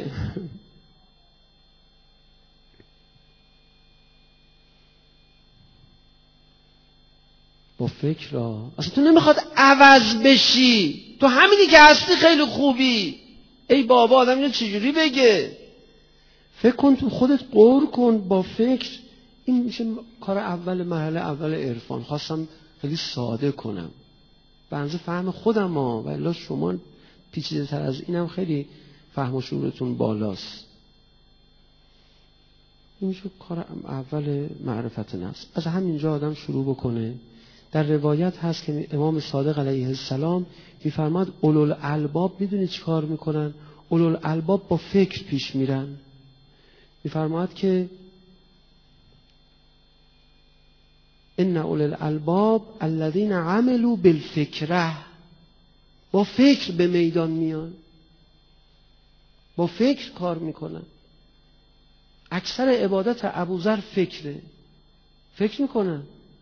با فکر را اصلا تو نمیخواد عوض بشی، تو همینی که هستی خیلی خوبی. ای بابا آدم اینو چجوری بگه؟ فکر کن تو خودت قور کن با فکر. این میشه کار اول، مرحله اول عرفان. خواستم خیلی ساده کنم بنظر فهم خودم ها، ولی شما پیچیده تر از اینم خیلی فهم و شعورتون بالاست. این میشه کار اول معرفت نفس. از همینجا آدم شروع بکنه. در روایت هست که امام صادق علیه السلام میفرماد اولوالالباب میدونی چی کار میکنن؟ اولوالالباب با فکر پیش میرن. میفرماد که ان اولوالالباب الذین عملوا بالفکره، با فکر به میدان میان، با فکر کار میکنن. اکثر عبادت ابوذر فکره، فکر میکنن.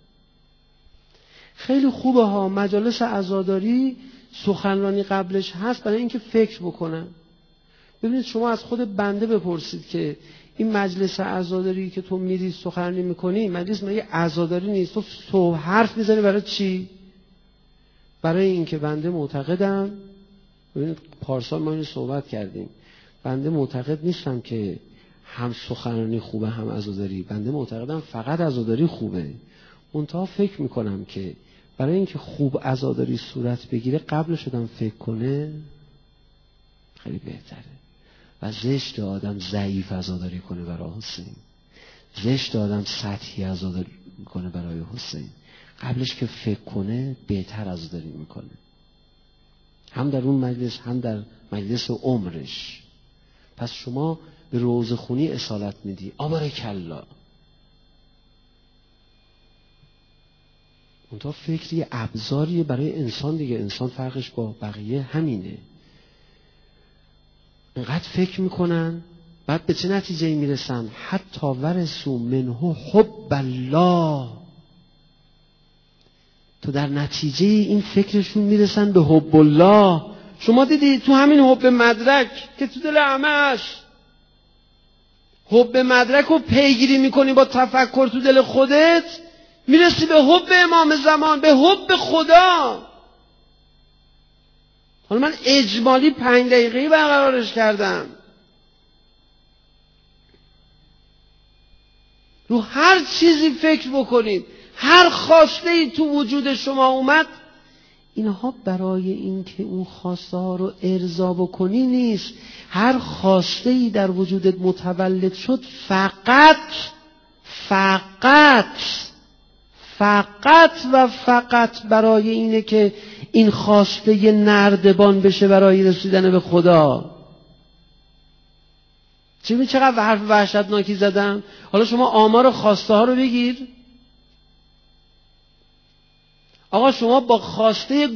خیلی خوبه ها مجالس عزاداری سخنرانی قبلش هست برای اینکه فکر بکنن. ببینید شما از خود بنده بپرسید که این مجلس عزاداری که تو میری سخنرانی میکنی، مجلس مگه عزاداری نیست؟ تو حرف میزنی برای چی؟ برای اینکه بنده معتقدم، ببینید پارسال ما اینو صحبت کردیم، بنده معتقد نیستم که هم سخنرانی خوبه هم عزاداری. بنده معتقدم فقط عزاداری خوبه. منتها فکر میکنم که برای اینکه خوب عزاداری صورت بگیره قبل شدم فکر کنه خیلی بهتره. و زشت آدم ضعیف عزاداری کنه برای حسین، زشت آدم سطحی عزاداری کنه برای حسین. قبلش که فکر کنه بهتر عزاداری میکنه، هم در اون مجلس هم در مجلس عمرش. پس شما به روزه خونی اصالت میدی، آبارکلا. اونتا فکری ابزاریه برای انسان دیگه. انسان فرقش با بقیه همینه. انقدر فکر میکنن بعد به چه نتیجه‌ای میرسن؟ حتی ورثوا منه حب الله. تو در نتیجه این فکرشون میرسن به حب الله. شما دیدی تو همین حب مدرک که تو دل همه هست، حب مدرک رو پیگیری میکنی با تفکر تو دل خودت، میرسی به حب امام زمان، به حب خدا. حالا من اجمالی 5 دقیقه‌ای برقرارش کردم. رو هر چیزی فکر بکنید، هر خواسته ای تو وجود شما اومد، اینها برای این که اون خواسته ها رو ارضا بکنی نیست. هر خواسته ای در وجودت متولد شد فقط برای اینه که این خواسته یه نردبان بشه برای رسیدن به خدا. چقدر حرف وحشتناکی زدم. حالا شما آمار خواسته ها رو بگیر. آقا شما با خواسته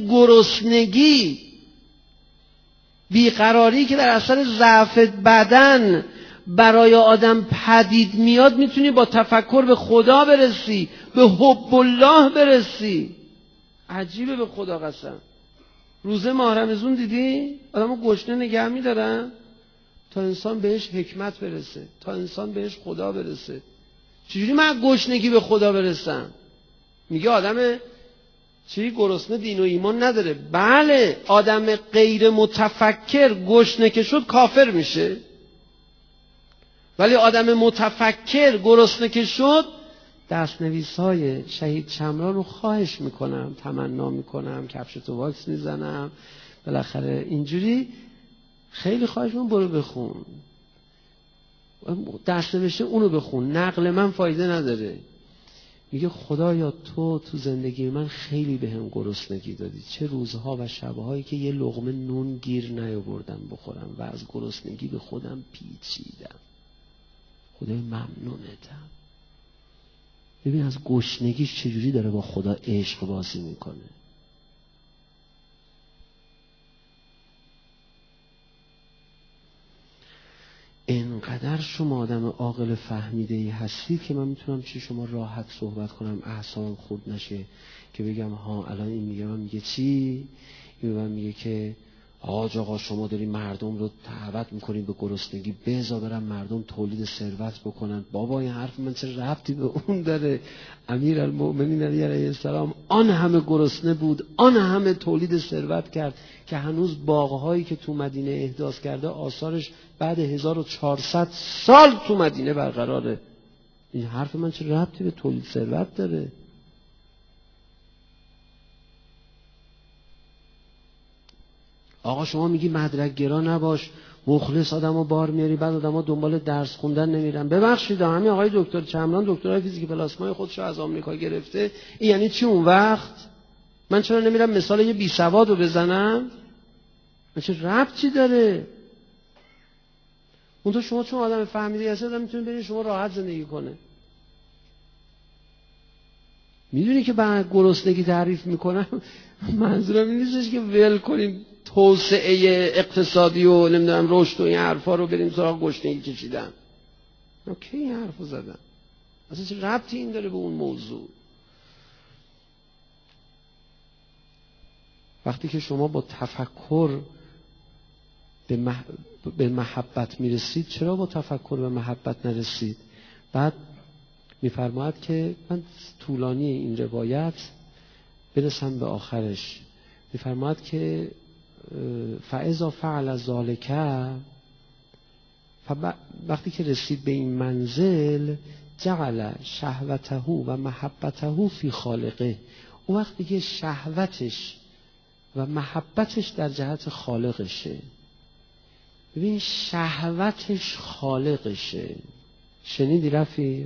گرسنگی، بیقراری که در اثر ضعف بدن برای آدم پدید میاد میتونی با تفکر به خدا برسی، به حب الله برسی. عجیبه به خدا قسم. روزه ماه رمضان دیدی؟ آدمو گشنه نگه میدارن تا انسان بهش حکمت برسه، تا انسان بهش خدا برسه. چجوری من گشنگی به خدا برسم؟ میگه آدم گرسنه دین و ایمان نداره. بله، آدم غیر متفکر گشنه که شد کافر میشه، ولی آدم متفکر گرسنه که شد، دستنویس‌های شهید شمران رو خواهش میکنم، تمنا میکنم، کفش تو واکس میزنم، بالاخره اینجوری خیلی خواهش میکنم برو بخون، دستنوشته اونو بخون، نقل من فایده نداره. میگه خدایا تو زندگی من خیلی بهم گرسنگی دادی، چه روزها و شبهایی که یه لقمه نون گیر نیاوردم بخورم و از گرسنگی به خودم پیچیدم. خدای ممنونتم. ببین از گشنگیش چجوری داره با خدا عشق بازی میکنه. اینقدر شما آدم عاقل فهمیده‌ای هستید که من میتونم چی شما راحت صحبت کنم، اعصابم خورد نشه که بگم ها الان این میگه، من میگه چی؟ این من میگه که آقا شما داری مردم رو دعوت میکنید به گرسنگی، بذار برن مردم تولید ثروت بکنن. بابا این حرف من چه ربطی به اون داره؟ امیرالمؤمنین علی علیه السلام آن همه گرسنه بود، آن همه تولید ثروت کرد که هنوز باغهایی که تو مدینه احداث کرده آثارش بعد 1400 سال تو مدینه برقراره. این حرف من چه ربطی به تولید ثروت داره؟ آقا شما میگی مدرک گرا نباش، مخلص آدمو بار میاری، بعد آدمو دنبال درس خوندن نمیرن. ببخشید همین آقای دکتر چمران دکترای فیزیک پلاسمای خودشو از آمریکا گرفته، این یعنی چی اون وقت؟ من چرا نمیرم مثال یه بی سواد رو بزنم؟ من چه ربطی داره؟ اون تو شما چون آدم فهمیده هستی آدم میتونه برید شما راحت زندگی کنه. میدونی که بعد گرسنگی تعریف میکنم منظورم این نیستش که ول کنیم توسعه اقتصادی و نمیدونم رشد و این حرفا رو بریم سراغ گشنگی کشیدن. اوکی این حرفو زدم، اصلا چه ربطی این داره به اون موضوع؟ وقتی که شما با تفکر به محبت میرسید، چرا با تفکر به محبت نرسید؟ بعد میفرماید که من طولانی این روایت برسم به آخرش، میفرماید که فاذا فعل ذلک، وقتی که رسید به این منزل، جعل شهوته و محبته فی خالقه، اون وقتی که شهوتش و محبتش در جهت خالقشه. ببین شهوتش خالقشه، شنیدی رفیق؟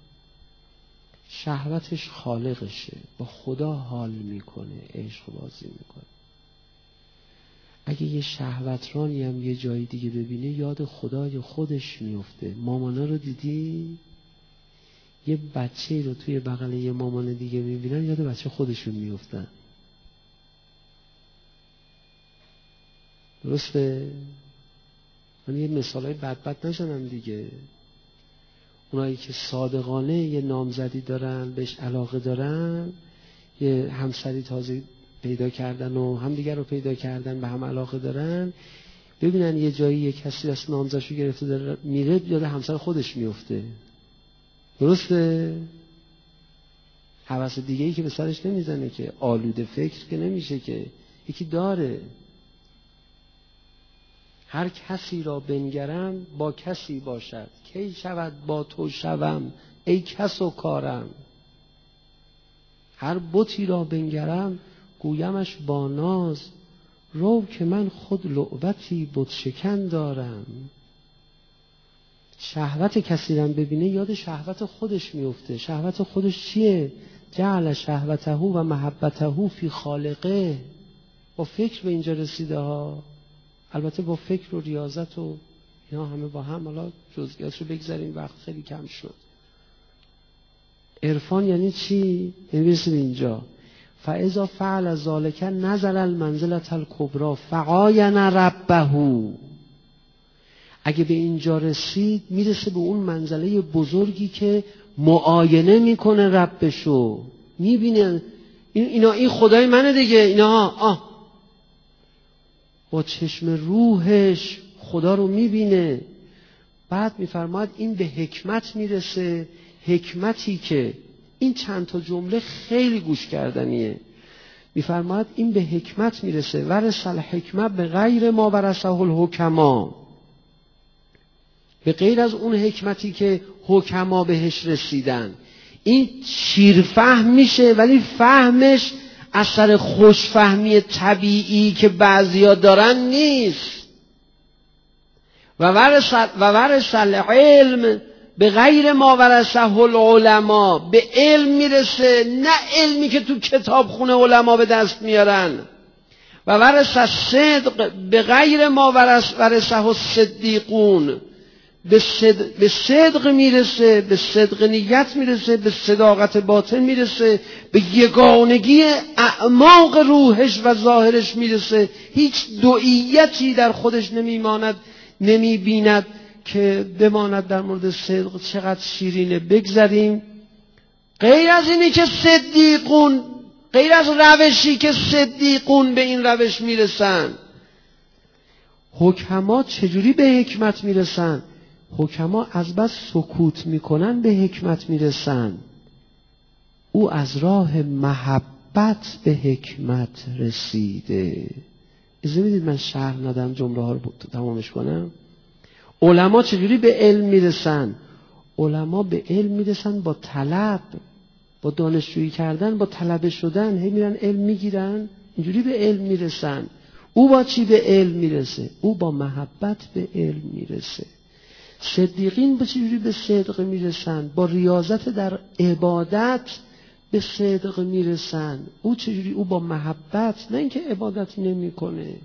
شهوتش خالقشه، با خدا حال میکنه، عشق بازی میکنه. اگه یه شهوترانی هم یه جای دیگه ببینه یاد خدای خودش میفته. مامانا رو دیدی؟ یه بچه رو توی بغل یه مامان دیگه میبینن یاد بچه خودشون میفتن. درسته؟ من یه مثالای بد نشنم دیگه. اونایی که صادقانه یه نامزدی دارن، بهش علاقه دارن، یه همسری تازه پیدا کردن و هم دیگر رو پیدا کردن، به هم علاقه دارن، ببینن یه جایی یه کسی از نامزدشو گرفته داره میره، یاد همسر خودش میفته. درسته؟ هوس دیگه‌ای که به سرش نمیزنه که، آلوده فکر که نمیشه که، یکی داره. هر کسی را بنگرم با کسی باشد، کی شود با تو شوم ای کس و کارم. هر بتی را بنگرم گویمش با ناز، رو که من خود لعبتی بت شکن دارم. شهوت کسی را ببینه یاد شهوت خودش میفته. شهوت خودش چیه؟ جعل شهوته و محبته فی خالقه. با فکر به اینجا رسیده ها، البته با فکر و ریاضت و اینا همه با هم. حالا جزئیات رو بگذاریم، وقت خیلی کم شد. عرفان یعنی چی؟ یعنی برسید اینجا فاذا فعل ذلک نزل المنزله الکبری فعاین ربه. اگه به اینجا رسید میرسه به اون منزله بزرگی که معاینه میکنه ربشو، میبینه این خدای منه دیگه، اینا با چشم روحش خدا رو میبینه. بعد میفرماید این به حکمت میرسه، حکمتی که این چند تا جمله خیلی گوش کردنیه. میفرماید این به حکمت میرسه، ورث الحکمت به غیر ما ورثه الحکما، به غیر از اون حکمتی که حکما بهش رسیدن. این شیرفهم میشه، ولی فهمش اثر خوشفهمی طبیعی که بعضیا دارن نیست. و ورث العلم به غیر ما ورثه العلما، به علم میرسه، نه علمی که تو کتاب خونه علما به دست میارن. و ورث الصدق به غیر ما ورثه الصدیقون، به صدق میرسه، به صدق نیت میرسه، به صداقت باطن میرسه، به یگانگی اعماق روحش و ظاهرش میرسه. هیچ دوئیتی در خودش نمیبیند که بماند در مورد صدق چقدر شیرینه. بگذاریم غیر از اینی که صدیقون، غیر از روشی که صدیقون به این روش میرسن. حکما چجوری به حکمت میرسن؟ حکما از بس سکوت میکنن به حکمت میرسن. او از راه محبت به حکمت رسیده. اجازه میدید من شرح ندم جمله ها رو تمامش کنم؟ علما چجوری به علم میرسن؟ علما به علم میرسن با طلب، با دانشجویی کردن، با طلبه شدن. هی میرن علم میگیرن، اینجوری به علم میرسن. او با چی به علم میرسه؟ او با محبت به علم میرسه. صدیقین با چجوری به صدق میرسن؟ با ریاضت در عبادت به صدق میرسن. او چجوری؟ او با محبت، نه اینکه عبادت نمیکنه.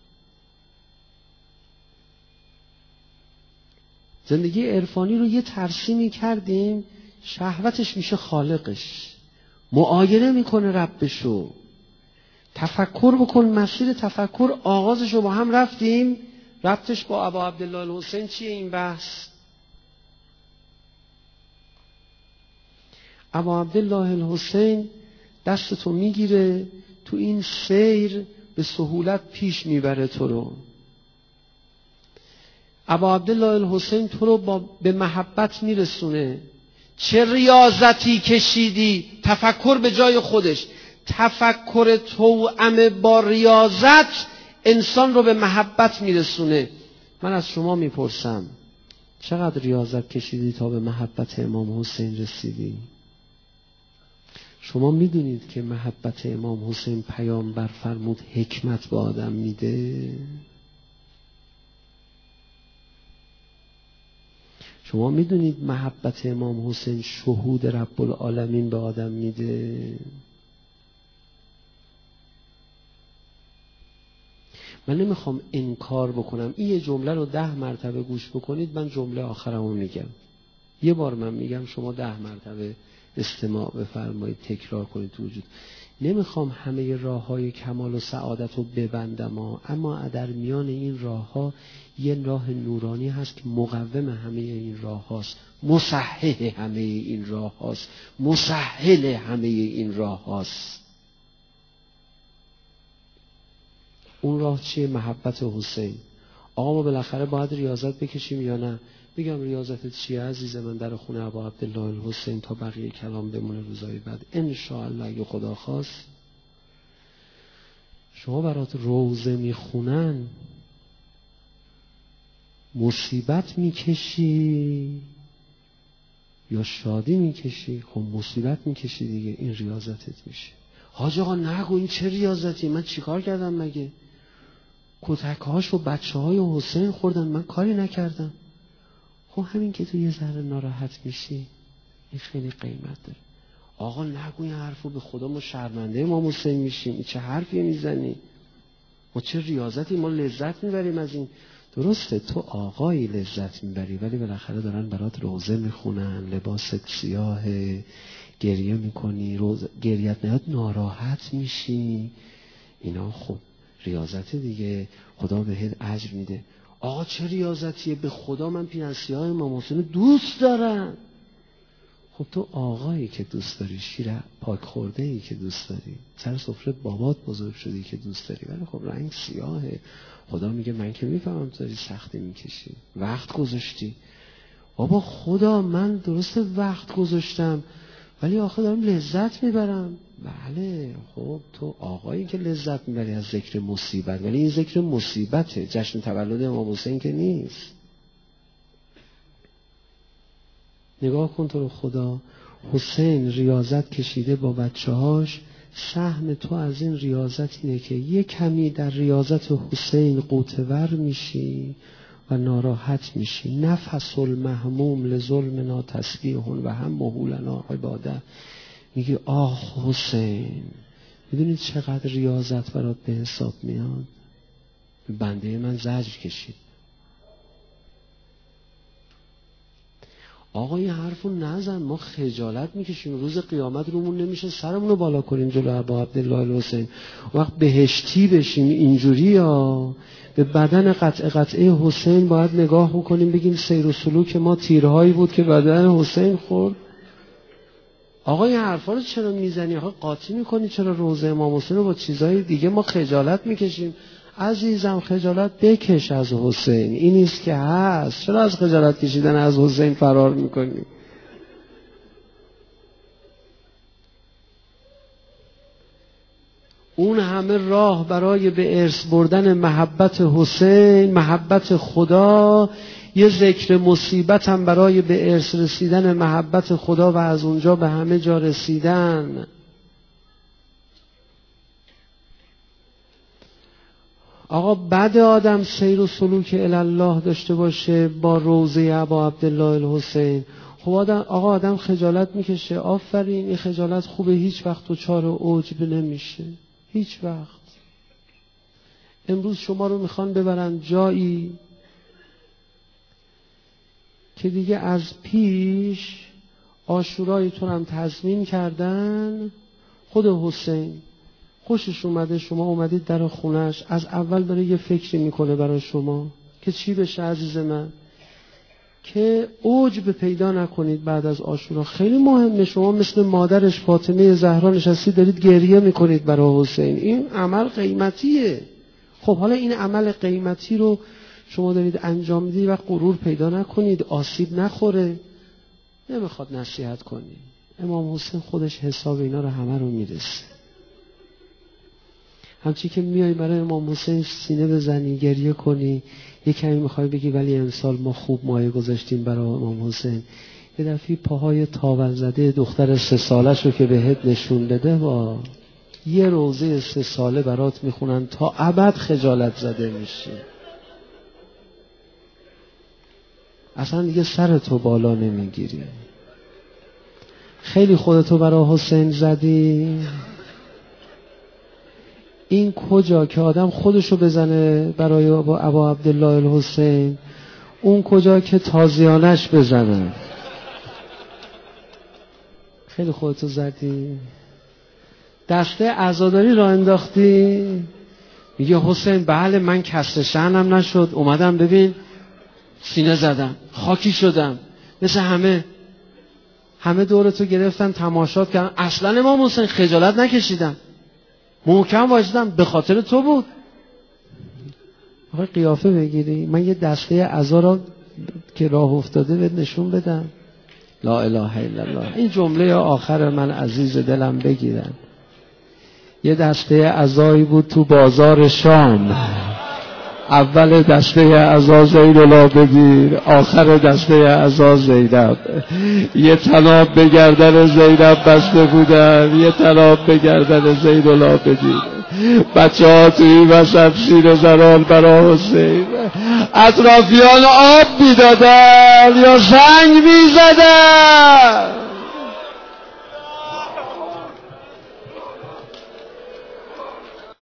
زندگی عرفانی رو یه ترسیمی کردیم، شهوتش میشه خالقش، معاینه میکنه ربشو. تفکر بکن، مسیر تفکر آغازش رو با هم رفتیم. ربطش با ابا عبدالله الحسین چیه این بحث؟ ابا عبدالله الحسین دستتو میگیره، تو این سیر به سهولت پیش میبره تو رو. ابا عبدالله الحسین تو رو به محبت میرسونه. چه ریاضتی کشیدی؟ تفکر به جای خودش. تفکر توأم با ریاضت انسان رو به محبت میرسونه. من از شما میپرسم چقدر ریاضت کشیدی تا به محبت امام حسین رسیدی؟ شما میدونید که محبت امام حسین پیامبر فرمود حکمت به آدم میده؟ شما میدونید محبت امام حسین شهود رب العالمین به آدم میده؟ من نمیخوام انکار بکنم. این یه جمله رو 10 مرتبه گوش بکنید، من جمله آخرمو میگم. یه بار من میگم، شما 10 مرتبه استماع بفرمایید، تکرار کنید تو وجود. نمیخوام همه راههای کمال و سعادت رو ببندم، اما در میان این راهها یه راه نورانی هست که مقوم همه این راه هاست، مصحح همه این راه هاست، مسهل همه این راه هاست. اون راه چیه؟ محبت حسین. آقا ما بالاخره باید ریاضت بکشیم یا نه؟ بگم ریاضت چیه عزیز من؟ در خونه ابا عبدالله الحسین تا بقیه کلام بمونه روزای بعد انشاءالله اگه خدا خواست. شما برات روزه میخونن، مصیبت میکشی یا شادی میکشی؟ خب مصیبت میکشی دیگه، این ریاضتت میشه. حاج آقا نگو این چه ریاضتی، من چیکار کردم مگه؟ کتک‌هاشو بچه‌های حسین خوردن، من کاری نکردم. خب همین که تو یه ذره ناراحت میشی این خیلی قیمت داره. آقا نگو این حرفو، به خدا ما شرمنده امام حسین میشیم. این چه حرفی میزنی؟ ما چه ریاضتی، ما لذت میبریم از این. درسته تو آقایی لذت میبری، ولی بالاخره دارن برات روزه میخونن، لباست سیاهه، گریه میکنی، گریت نیاد ناراحت میشی. اینا خب ریاضت دیگه، خدا بهت اجر میده. آقا چه ریاضتیه؟ به خدا من پیرنسی‌های امام حسین دوست دارم. خب تو آقایی که دوست داری، شیر پاک خورده‌ای که دوست داری، سر سفره بابات بزرگ شدی که دوست داری، ولی خب رنگ سیاهه. خدا میگه من که میفهمم تو داری سختی میکشی، وقت گذاشتی. بابا خدا من درست وقت گذاشتم ولی آخه دارم لذت میبرم. بله خب تو آقایی که لذت میبری از ذکر مصیبت، ولی این ذکر مصیبته، جشن تولد امام حسین که نیست. نگاه کن تو رو خدا، حسین ریاضت کشیده با بچه‌هاش. سهم تو از این ریاضت اینه که یه کمی در ریاضت حسین قوتور میشی و ناراحت میشی. نفس المهموم لظلمنا تسبیح و هم مهولنا عباده. میگی آه حسین، میدونید چقدر ریاضت برات به حساب میاد؟ بنده من زجر کشید. آقا این حرفو نزن، ما خجالت میکشیم، روز قیامت رومون نمیشه سرمون رو بالا کنیم جلو ابا عبدالله الحسین. وقت بهشتی بشیم اینجوری ها، به بدن قطعه حسین باید نگاه بکنیم بگیم سیر و سلوک ما تیرهایی بود که بدن حسین خورد. آقا این حرفا رو چرا میزنی؟ آقا قاطی میکنی چرا روزه امام حسین رو با چیزهای دیگه؟ ما خجالت میکشیم. عزیزم خجالت بکش از حسین، این نیست که هست. چرا از خجالت کشیدن از حسین فرار میکنی؟ اون همه راه برای به ارث بردن محبت حسین، محبت خدا، یه ذکر مصیبت هم برای به ارث رسیدن محبت خدا و از اونجا به همه جا رسیدن. آقا بعد آدم سیر و سلوک الله داشته باشه با روضه ابا عبدالله الحسین. خب آدم خجالت میکشه. آفرین، این خجالت خوبه، هیچ وقت دچار عجب نمیشه، هیچ وقت. امروز شما رو میخوان ببرن جایی که دیگه از پیش عاشورای تو هم تضمین کردن. خود حسین خوشش اومده شما اومدید در خونش، از اول داره یه فکری میکنه برای شما که چی بشه عزیز من، که عجب پیدا نکنید بعد از عاشورا. خیلی مهمه. شما مثل مادرش فاطمه زهرا نشستید دارید گریه میکنید برای حسین. این عمل قیمتیه. خب حالا این عمل قیمتی رو شما دارید انجام میدید و غرور پیدا نکنید، آسیب نخوره. نمیخواد نصیحت کنی. امام حسین خودش حساب اینا رو همه رو میرسه. همچی که میای برای امام حسین سینه بزنی گریه کنی، یه کمی میخوای بگی ولی امسال ما خوب مایه گذاشتیم برای امام حسین، یه دفعه پاهای تاول زده دختر 3 سالش رو که بهت نشون بده با یه روزه 3 ساله برات میخونن تا ابد خجالت زده میشی. اصلا دیگه سرتو بالا نمیگیری. خیلی خودتو برای حسین زدی. این کجا که آدم خودشو بزنه برای ابا عبدالله الحسین، اون کجا که تازیانش بزنه. خیلی خودتو زدی. دسته عزاداری را انداختی. میگه حسین بله من کسر شأنم نشد، اومدم ببین سینه زدم، خاکی شدم، مثل همه دورتو گرفتن تماشات کردن، اصلا امام حسین خجالت نکشیدم، محکم واجدم، به خاطر تو بود. آقای قیافه بگیری. من یه دسته عزا را که راه افتاده بهت نشون بدم. لا اله الا الله. این جمله آخر من عزیز دلم بگیرن. یه دسته عزایی بود تو بازار شام. اول دسته عزا زینب بگیر، آخر دسته عزا زینب. یه طناب به گردن زینب بسته بودن، یه طناب به گردن زینب بگیر. بچه ها توی وسط سینه زنان برای حسین، اطرافیان آب میدادن یا سنگ میزدن.